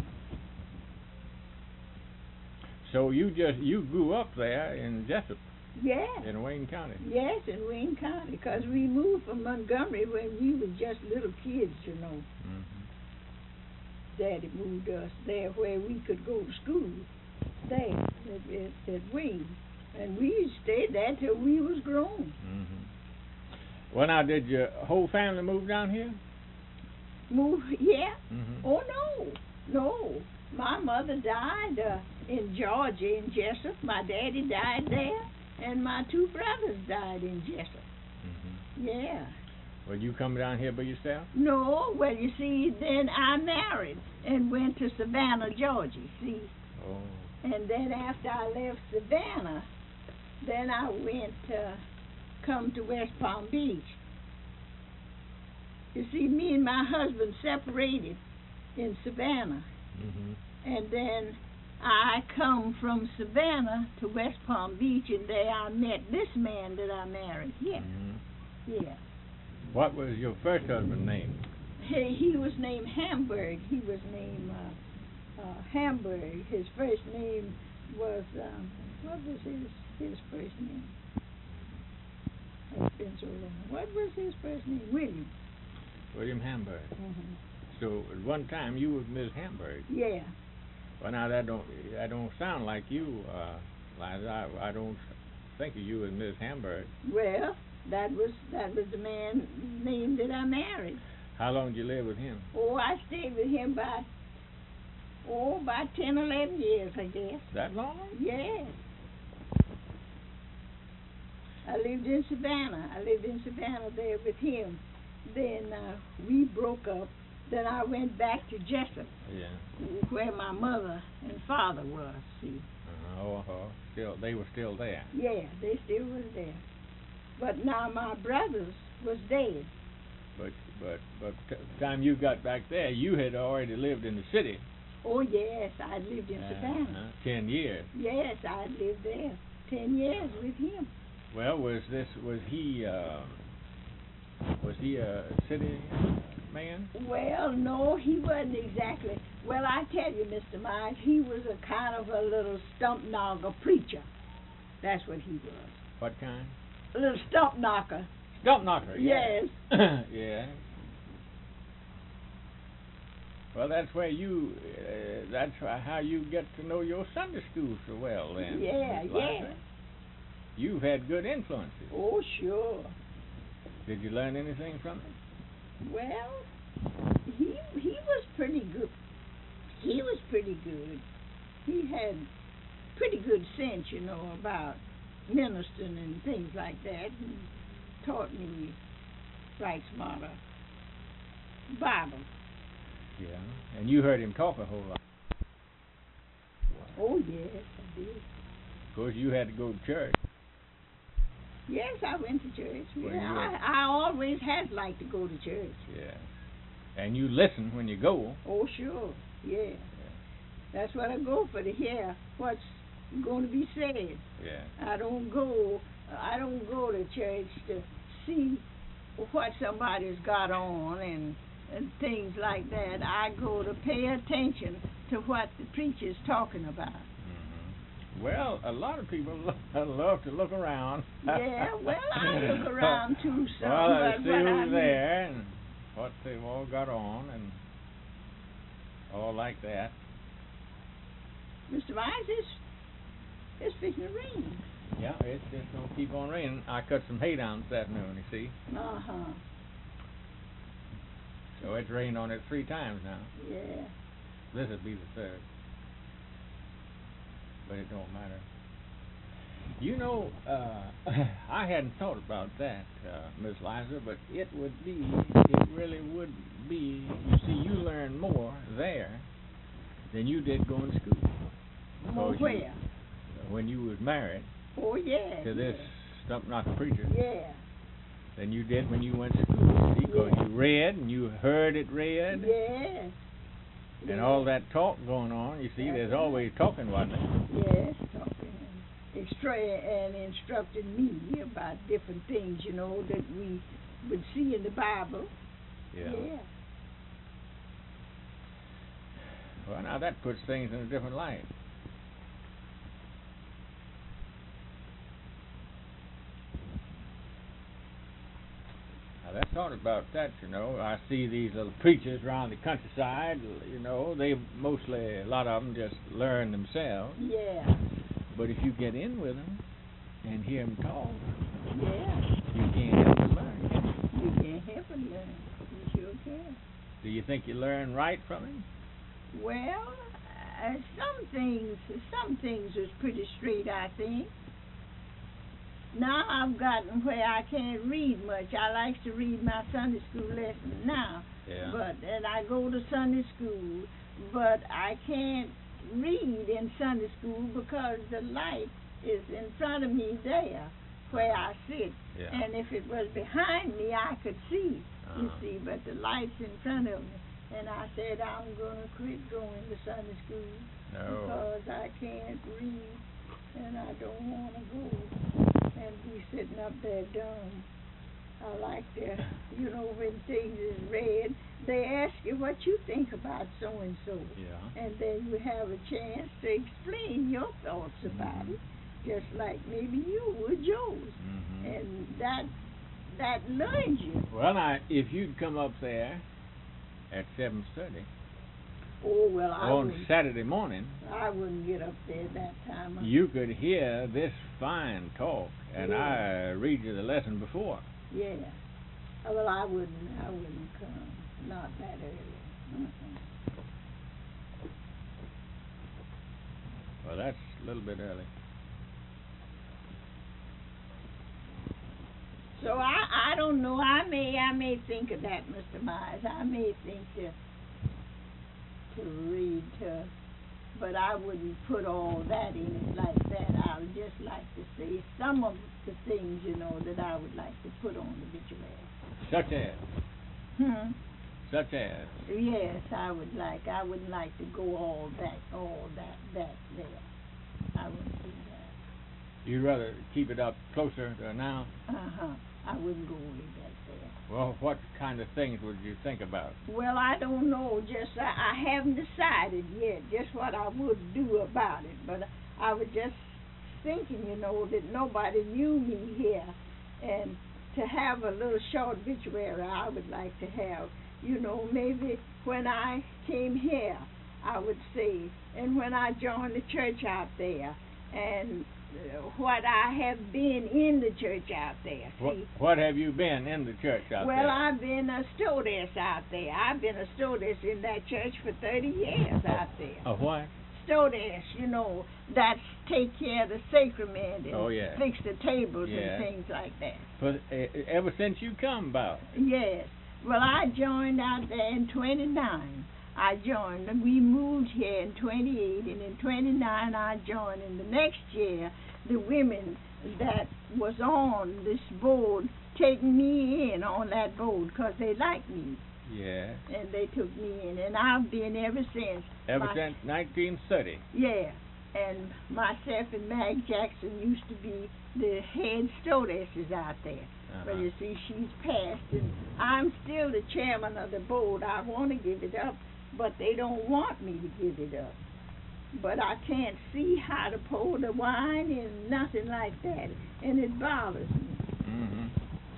So you just, you grew up there in Jessup, Yes, in Wayne County. yes, in Wayne County, because we moved from Montgomery when we were just little kids, you know. Mm-hmm. Daddy moved us there where we could go to school, there at, at, at Wayne. And we stayed there till we was grown. Mm-hmm. Well, now, did your whole family move down here? Move, yeah. Mm-hmm. Oh, no, no. My mother died uh, in Georgia, in Jessup. My daddy died there, and my two brothers died in Jessup. Mm-hmm. Yeah. Well, you come down here by yourself? No, well, you see, then I married and went to Savannah, Georgia, see. Oh. And then after I left Savannah, then I went to come to West Palm Beach. You see, me and my husband separated in Savannah. Mm-hmm. And then I come from Savannah to West Palm Beach, and there I met this man that I married here. Mm-hmm. Yeah. What was your first husband's name? He, he was named Hamburg. He was named uh, uh, Hamburg. His first name was, um, what was his, his first name? It's been so long. What was his first name? William. William Hamburg. Mm-hmm. So at one time you was Miss Hamburg. Yeah. Well, now that don't that don't sound like you, uh, Liza. I, I don't think of you as Miss Hamburg. Well, that was that was the man's name that I married. How long did you live with him? Oh, I stayed with him about oh about ten, eleven years, I guess. That long? Yes. I lived in Savannah. I lived in Savannah there with him. Then uh, we broke up. Then I went back to Jessup, Yeah. where my mother and father was. See. Uh-huh. Oh, uh-huh. Still, they were still there. Yeah, they still was there. But now my brothers was dead. But but but t- time you got back there, you had already lived in the city. Oh yes, I lived in Savannah. Uh-huh. Ten years. Yes, I lived there ten years with him. Well, was this was he uh, was he a city man? Well, no, he wasn't exactly. Well, I tell you, Mister Myers, he was a kind of a little stump knocker preacher. That's what he was. What kind? A little stump knocker. Stump knocker. Yeah. Yes. Yeah. Well, that's where you. Uh, that's how you get to know your Sunday school so well. Then. Yeah, Miss yeah. Liza. You've had good influences. Oh, sure. Did you learn anything from it? Well, he he was pretty good. He was pretty good. He had pretty good sense, you know, about ministering and things like that. He taught me right smarter Bible. Yeah. And you heard him talk a whole lot. Oh yes, I did. Of course, you had to go to church. Yes, I went to church. Well, Yeah, you I, I always had liked to go to church. Yeah. And you listen when you go. Oh sure, yeah. That's what I go for, to hear what's going to be said. Yeah. I don't go. I don't go to church to see what somebody's got on and and things like that. I go to pay attention to what the preacher's talking about. Mm-hmm. Well, a lot of people lo- love to look around. Yeah, well, I look around too some. Well, I but see what who's I mean- there and what they've all got on and all like that. Mister Myers, it's, it's fixing to rain. Yeah, it's just gonna keep on raining. I cut some hay down this afternoon, you see. Uh-huh. So it's rained on it three times now. Yeah. This will be the third. But it don't matter. You know, uh, I hadn't thought about that, uh, Miss Liza, but it would be, it really would be, you see, you learn more there than you did going to school. More Because you- where? When you was married Oh, yeah. to this yeah. stump knocker preacher Yeah. than you did when you went to school. See, because Yeah. you read and you heard it read. Yes. And all that talk going on, you see, That's there's right. always talking, wasn't there? Yes, talking and, extra- and instructing me about different things, you know, that we would see in the Bible. Yeah. Well, now that puts things in a different light. Now, that's thought about that, you know. I see these little preachers around the countryside, you know, they mostly, a lot of them just learn themselves. Yeah. But if you get in with them and hear them talk, Yeah. you can't help but learn, can you? You can't help but learn. You sure can. Do you think you learn right from him? Well, uh, some things, some things is pretty straight, I think. Now I've gotten where I can't read much. I like to read my Sunday school lessons now. Yeah. But and I go to Sunday school, but I can't read in Sunday school because the light is in front of me there where I sit. Yeah. And if it was behind me, I could see, you Uh-huh. see, but the light's in front of me. And I said, I'm going to quit going to Sunday school No. because I can't read and I don't want to go and be sitting up there dumb. I like to, you know, when things is read, they ask you what you think about so and so, Yeah. and then you have a chance to explain your thoughts about it, just like maybe you would yours, Mm-hmm. and that that learns you. Well, now, if you'd come up there at seven thirty Oh well, I on wouldn't. Saturday morning, I wouldn't get up there that time. you could hear this fine talk, and Yeah. I read you the lesson before. Yeah. Uh, Well, I wouldn't. I wouldn't come. Not that early. Mm-mm. Well, that's a little bit early. So I, I don't know. I may I may think of that, Mister Myers. I may think to to read to, but I wouldn't put all that in it like that. I would just like to say some of the things, you know, that I would like to put on the obituary. Such as, Hmm. such as. Yes, I would like. I wouldn't like to go all that, all that, that there. I wouldn't do that. You'd rather keep it up closer to now? Uh huh. I wouldn't go way back there. Well, what kind of things would you think about? Well, I don't know. Just I, I haven't decided yet just what I would do about it. But I was just thinking, you know, that nobody knew me here, and to have a little short obituary, I would like to have. You know, maybe when I came here, I would say, and when I joined the church out there, and uh, what I have been in the church out there. What, See? what have you been in the church out Well, there? I've been a stewardess out there. I've been a stewardess in that church for thirty years out there. A what? Stewardess, you know, that's take care of the sacrament and Oh, yeah. fix the tables Yeah. and things like that. For, uh, ever since you come about. Yes. Well, I joined out there in twenty-nine. I joined. We moved here in twenty-eight, and in twenty-nine I joined. And the next year, the women that was on this board taking me in on that board because they liked me, Yeah. and they took me in, and I've been ever since. Ever My- since nineteen thirty. Yeah. And myself and Mag Jackson used to be the head stewardesses out there. Uh-huh. But you see, she's passed, and I'm still the chairman of the board. I want to give it up, but they don't want me to give it up. But I can't see how to pour the wine and nothing like that, and it bothers me. Mm-hmm.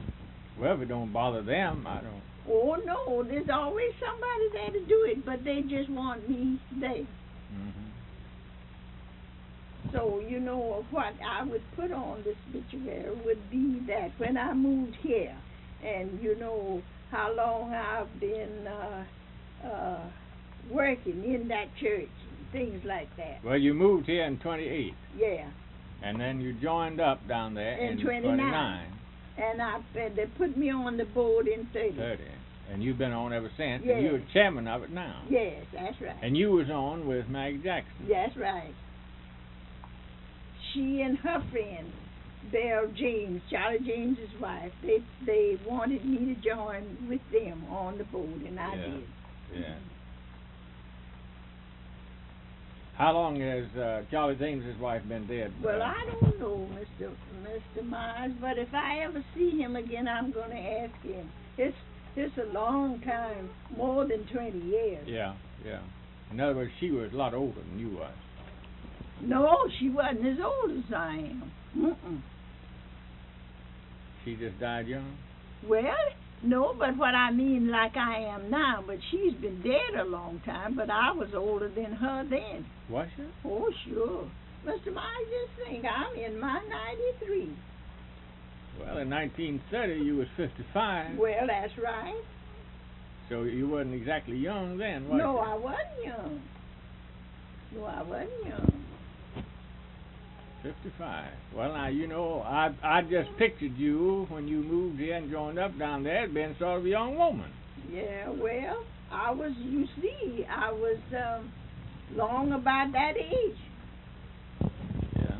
Well, if it don't bother them, I don't. Oh, no, there's always somebody there to do it, but they just want me there. Mm-hmm. So, you know, what I would put on this obituary would be that when I moved here, and you know how long I've been uh, uh, working in that church, things like that. Well, you moved here in twenty-eight, Yeah. and then you joined up down there In in twenty-nine. twenty-nine, And I they put me on the board in thirty. thirty, and you've been on ever since. Yeah. And you're chairman of it now. Yes, that's right. And you was on with Mag Jackson. That's right. She and her friend, Belle James, Charlie James's wife, they they wanted me to join with them on the board, and I Yeah. did. Yeah. How long has uh, Charlie James's wife been dead? Well, uh, I don't know, Mister Mister Myers, but if I ever see him again, I'm going to ask him. It's it's a long time, more than twenty years. Yeah, yeah. In other words, she was a lot older than you was. No, she wasn't as old as I am. Mm-mm. She just died young. Well, no, but what I mean, like I am now, but she's been dead a long time, but I was older than her then. Was she? Oh, sure. Mister Myers, just think, I'm in my ninety-three. Well, in nineteen thirty, you was fifty-five. Well, that's right. So you wasn't exactly young then, was No, you? I wasn't young. No, I wasn't young. fifty-five. Well, now, you know, I I just pictured you when you moved here and joined up down there as being sort of a young woman. Yeah, well, I was, you see, I was um, long about that age. Yeah.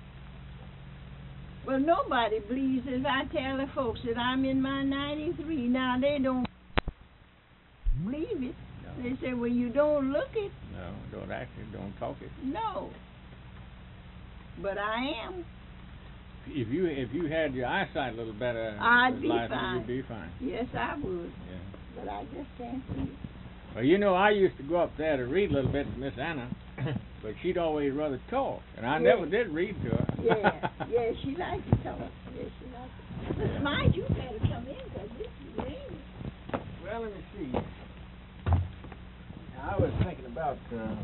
Well, nobody believes if I tell the folks that I'm in my ninety-three. Now, they don't believe it. No, They say, well, you don't look it. no, don't act it, don't talk it. No. But I am. if you if you had your eyesight a little better, I'd be life, fine. You'd be fine. Yes, I would. Yeah. But I just can't see. Well, you know, I used to go up there to read a little bit to Miss Anna, but she'd always rather talk, and I Yeah. never did read to her. Yeah, yeah, she likes to talk. Yeah, she likes to. But mind you better come in, because this is raining. Well, let me see. I was thinking about. Uh,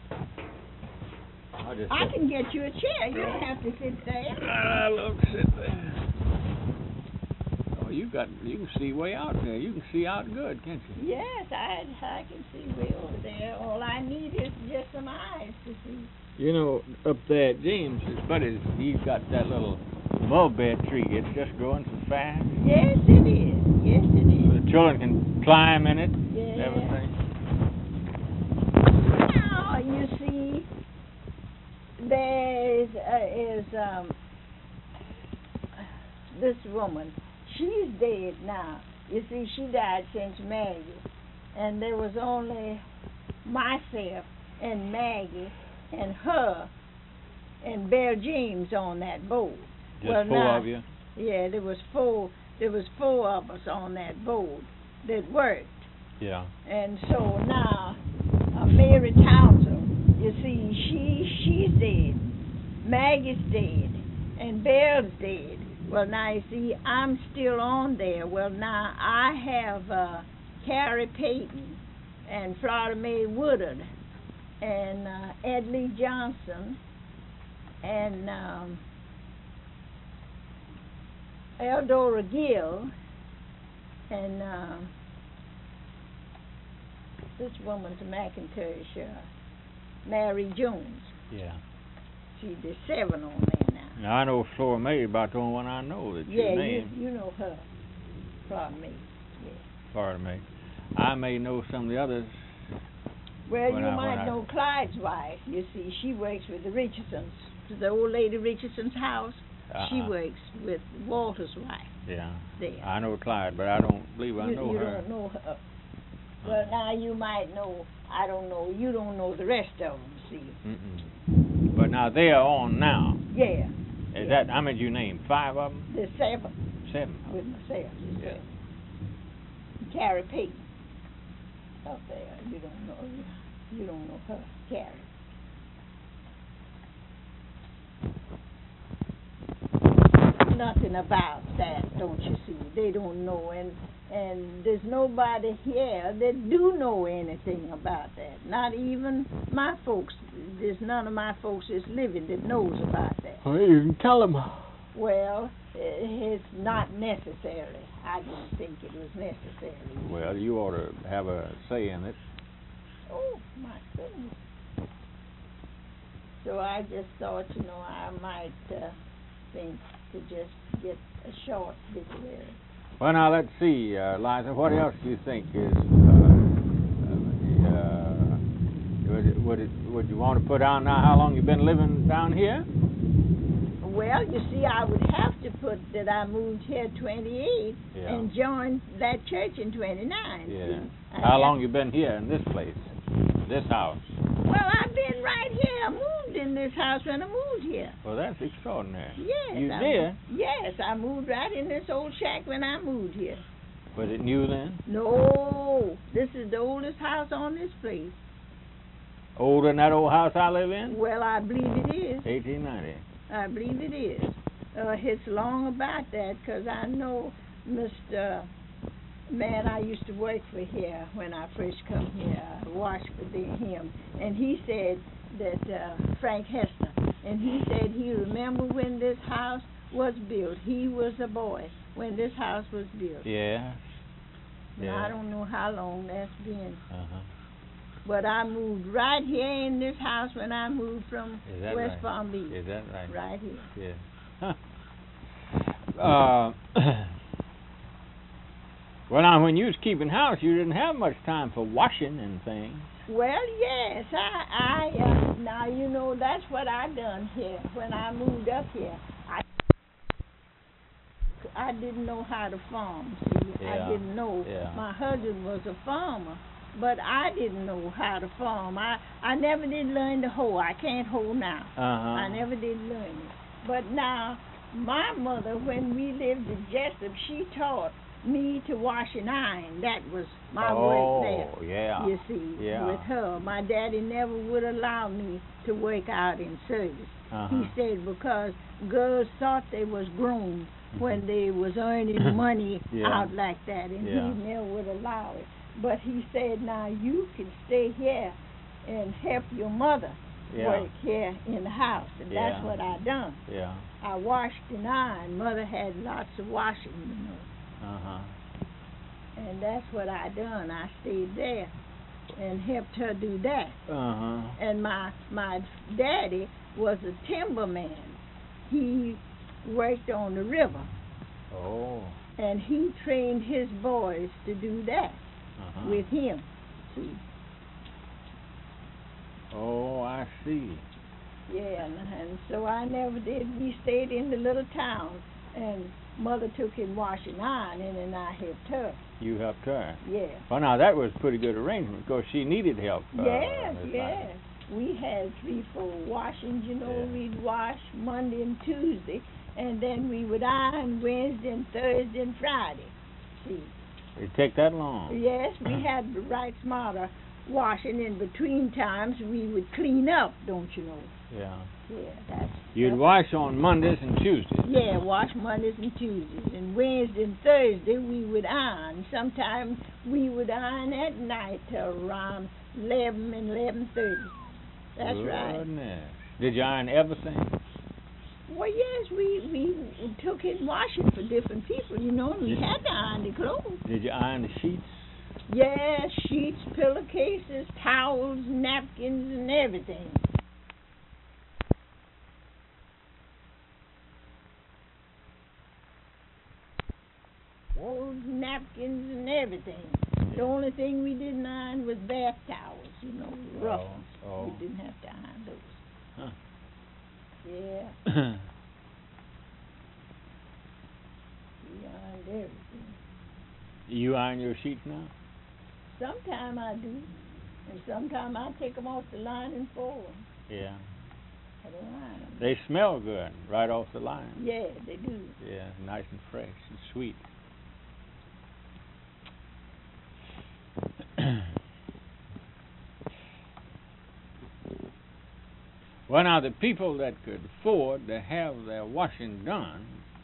I'll just I can get you a chair. You don't have to sit there. I love to sit there. Oh, you got you can see way out there. You can see out good, can't you? Yes, I I can see way over there. All I need is just some eyes to see. You know, up there, James, his buddies, he's got that little mulberry tree. It's just growing so fast. Yes, it is. Yes, it is. The children can climb in it. Yeah. Everything. Now you see, there is, uh, is um this woman. She's dead now. You see, she died since Maggie, and there was only myself and Maggie and her and Bear James on that boat. Just well, four now, of you. Yeah, there was four. There was four of us on that boat that worked. Yeah. And so now, uh, Mary Townsend, you see, she she's dead. Maggie's dead, and Bear's dead. Well, now you see, I'm still on there. Well, now I have uh, Carrie Payton and Florida Mae Woodard and uh, Ed Lee Johnson and um, Eldora Gill and uh, this woman's McIntyre, uh, Mary Jones. Yeah. See, there's seven on there now. Now, I know Flora May, about the only one I know that Yeah, you you, named. you know her. Florida Mae. Yeah. Florida May. I may know some of the others. Well, When you I- when might I- know Clyde's wife. You see, she works with the Richardsons. The old lady Richardson's house. She Uh-uh. works with Walter's wife Yeah. there. I know Clyde, but I don't believe I you know you her. don't know her. Well, now you might know. I don't know. You don't know the rest of them. See? Mm-mm. But now they are on now. Yeah. Is Yeah. that how many you named? Five of them? The seven Seven. with myself. you Yeah. said. Carrie Payton up there. You don't know. You don't know her, Carrie. Nothing about that, don't you see? They don't know, and and there's nobody here that do know anything about that. Not even my folks. There's none of my folks that's living that knows about that. Well, you can tell them. Well, it's not necessary. I didn't think it was necessary. Well, you ought to have a say in it. Oh, my goodness. So I just thought, you know, I might uh, think to just get a short obituary. Well, now let's see, uh, Liza. What else do you think is? Uh, uh, would it, would it, would you want to put down now how long you've been living down here? Well, you see, I would have to put that I moved here twenty-eight Yeah. and joined that church in twenty-nine. Yeah. See? I How have- long you been here in this place, this house? Well, I've been right here. I moved in this house when I moved here. Well, that's extraordinary. Yes. You I did? Yes, I moved right in this old shack when I moved here. Was it new then? No, this is the oldest house on this place. Older than that old house I live in? Well, I believe it is. eighteen ninety. I believe it is. Uh, it's long about that because I know Mister Man I used to work for here when I first come here. I watched for the, him, and he said that uh, Frank Hester, and he said he remember when this house was built. He was a boy when this house was built. Yeah. Now, Yeah. I don't know how long that's been, Uh-huh. but I moved right here in this house when I moved from Is that West right? Palm Beach. Is that right? Right here. Yeah. Huh. Uh, well, now, when you was keeping house, you didn't have much time for washing and things. Well, yes, I, I, uh, now you know that's what I done here when I moved up here. I, I didn't know how to farm. See, Yeah, I didn't know. yeah. My husband was a farmer, but I didn't know how to farm. I, I never did learn to hoe. I can't hoe now. Uh-huh. I never did learn it. But now my mother, when we lived in Jessup, she taught me to wash and iron. That was my oh, work there. Oh, yeah. You see, yeah. with her. My daddy never would allow me to work out in service. Uh-huh. He said because girls thought they was grown when they was earning money yeah. out like that, and yeah. he never would allow it. But he said, now you can stay here and help your mother yeah. work here in the house, and yeah. that's what I done. Yeah. I washed and ironed. Mother had lots of washing, you know. Uh-huh. And that's what I done. I stayed there and helped her do that. Uh-huh. And my my daddy was a timberman. He worked on the river. Oh. And he trained his boys to do that uh-huh. with him. See. Oh, I see. Yeah, and, and so I never did. We stayed in the little town, and Mother took in washing ironing, and I helped her. You helped her? Yeah. Well, now, that was a pretty good arrangement, because she needed help. Uh, yes, yes. We had three, four washings, you know. Yeah. We'd wash Monday and Tuesday, and then we would iron Wednesday and Thursday and Friday. See. It'd take that long? Yes, we had the right smarter washing. In between times, we would clean up, don't you know? Yeah. Yeah, that's... You'd that's, wash on Mondays and Tuesdays? Yeah, wash Mondays and Tuesdays. And Wednesday and Thursday, we would iron. Sometimes we would iron at night till around eleven and eleven thirty. That's Goodness. right. Did you iron everything? Well, yes, we, we took in washing for different people, you know, and we had to iron the clothes. Did you iron the sheets? Yes, sheets, pillowcases, towels, napkins, and everything. Towels, napkins, and everything. The only thing we didn't iron was bath towels, you know, rough ones. Oh, oh. We didn't have to iron those. Huh. Yeah. We ironed everything. You iron your sheets now? Sometime I do, and sometime I take them off the line and fold them. Yeah. I don't iron them. They smell good right off the line. Yeah, they do. Yeah, nice and fresh and sweet. Well, now, the people that could afford to have their washing done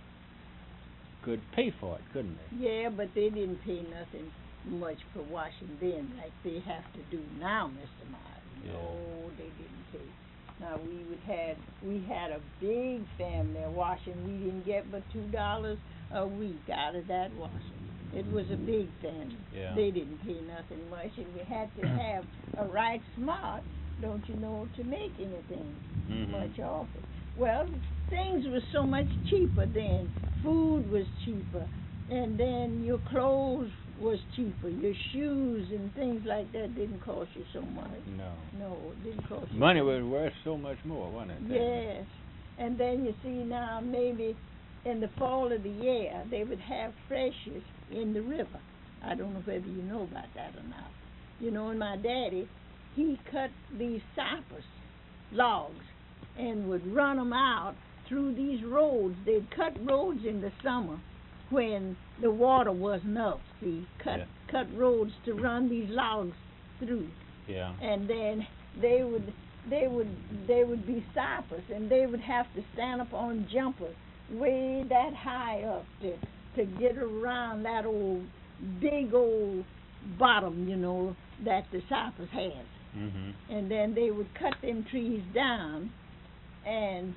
could pay for it, couldn't they? Yeah, but they didn't pay nothing much for washing then like they have to do now, Mister Martin. Yeah. No, they didn't pay. Now, we would had we had a big family of washing. We didn't get but two dollars a week out of that washing. It was a big family. Yeah. They didn't pay nothing much, and we had to have a right smart, don't you know, to make anything Mhm. much off it. Well, things were so much cheaper then. Food was cheaper, and then your clothes was cheaper. Your shoes and things like that didn't cost you so much. No. No, it didn't cost you. Money was worth so much more, wasn't it? then? Yes, and then you see now maybe in the fall of the year they would have freshes in the river. I don't know whether you know about that or not. You know, and my daddy, he cut these cypress logs and would run them out through these roads. They'd cut roads in the summer when the water wasn't up. See, cut Yeah. cut roads to run these logs through, Yeah. and then they would they would they would be cypress, and they would have to stand up on jumpers way that high up to to get around that old big old bottom, you know, that the cypress has. Mhm. And then they would cut them trees down and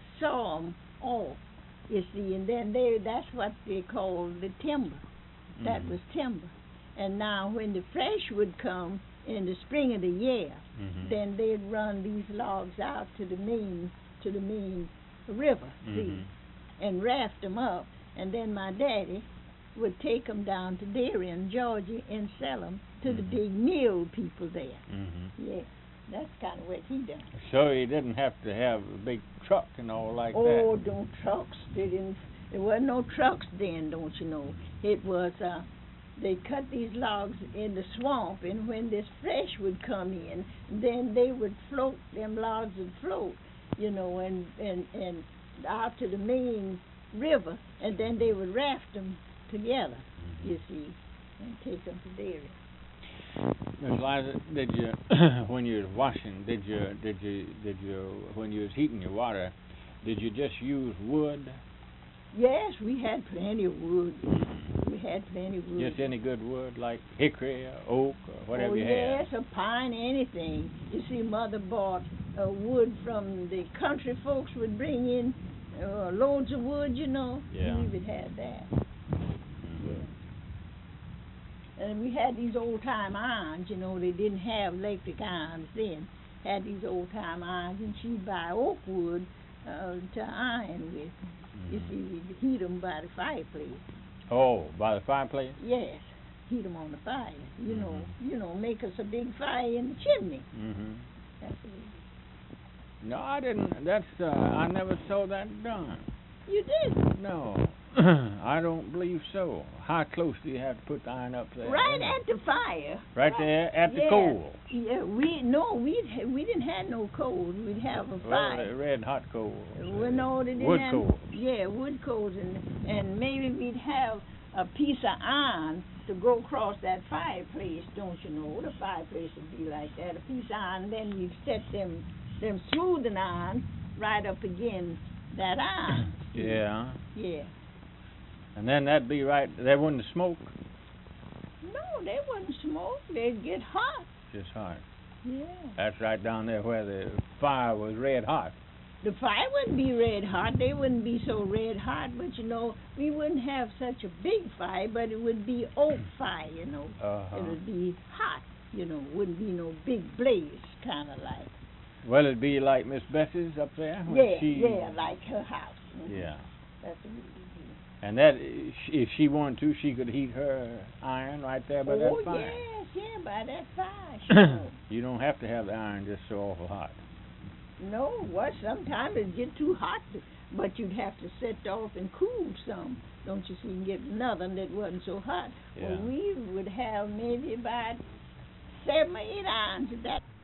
saw them off, you see, and then they that's what they called the timber. That Mhm. was timber. And now when the fresh would come in the spring of the year, Mhm. then they'd run these logs out to the main to the main river, see, Mhm. and raft them up, and then my daddy would take them down to Darien, Georgia, and sell them to the Mhm. big mill people there. Mhm. Yeah, that's kind of what he done. So you didn't have to have a big truck and all like Oh, that. don't trucks. They didn't. There wasn't no trucks then, don't you know? It was. Uh, they cut these logs in the swamp, and when this fresh would come in, then they would float. Them logs would float, you know, and and and out to the main river, and then they would raft them together, you see, and take them to dairy. Miss Liza, did you, when you was washing, did you, did you, did you, when you was heating your water, did you just use wood? Yes, we had plenty of wood. We had plenty of wood. Just any good wood, like hickory or oak or whatever oh, you yes, had? a pine, anything. You see, Mother bought uh, wood from the country folks would bring in uh, loads of wood, you know. Yeah. We would have that. And we had these old-time irons, you know. They didn't have electric irons then. Had these old-time irons, and she'd buy oak wood uh, to iron with. Mm-hmm. You see, we'd heat them by the fireplace. Oh, by the fireplace? Yes, heat them on the fire. You mm-hmm. know, you know, make us a big fire in the chimney. Mm-hmm. That's what we did. No, I didn't. That's uh, I never saw that done. You did? No. I don't believe so. How close do you have to put the iron up there? Right at the fire. Right there at the yeah. coal. Yeah, we no, we we didn't have no coals. We'd have a fire. Well, red hot coal. Well, no, they didn't wood have, coals. Yeah, wood coals, and and maybe we'd have a piece of iron to go across that fireplace. Don't you know? The fireplace would be like that, a piece of iron. And then you'd set them them smoothing iron right up against that iron. Yeah. Yeah. And then that'd be right. There wouldn't smoke. No, they wouldn't smoke. They'd get hot. Just hot. Yeah. That's right down there where the fire was red hot. The fire wouldn't be red hot. They wouldn't be so red hot. But, you know, we wouldn't have such a big fire, but it would be oak fire, you know. Uh-huh. It would be hot, you know. Wouldn't be no big blaze, kind of like. Well, it'd be like Miss Bessie's up there. when Yeah, she, yeah, like her house. Mm-hmm. Yeah. That's what it would be. And that, if she wanted to, she could heat her iron right there by oh, that fire. yes, yeah, by that fire, sure. You don't have to have the iron just so awful hot. No, what? Sometimes it'd get too hot, to, but you'd have to set off and cool some, don't you see, and get another that wasn't so hot. Yeah. Well, we would have maybe about seven or eight irons at that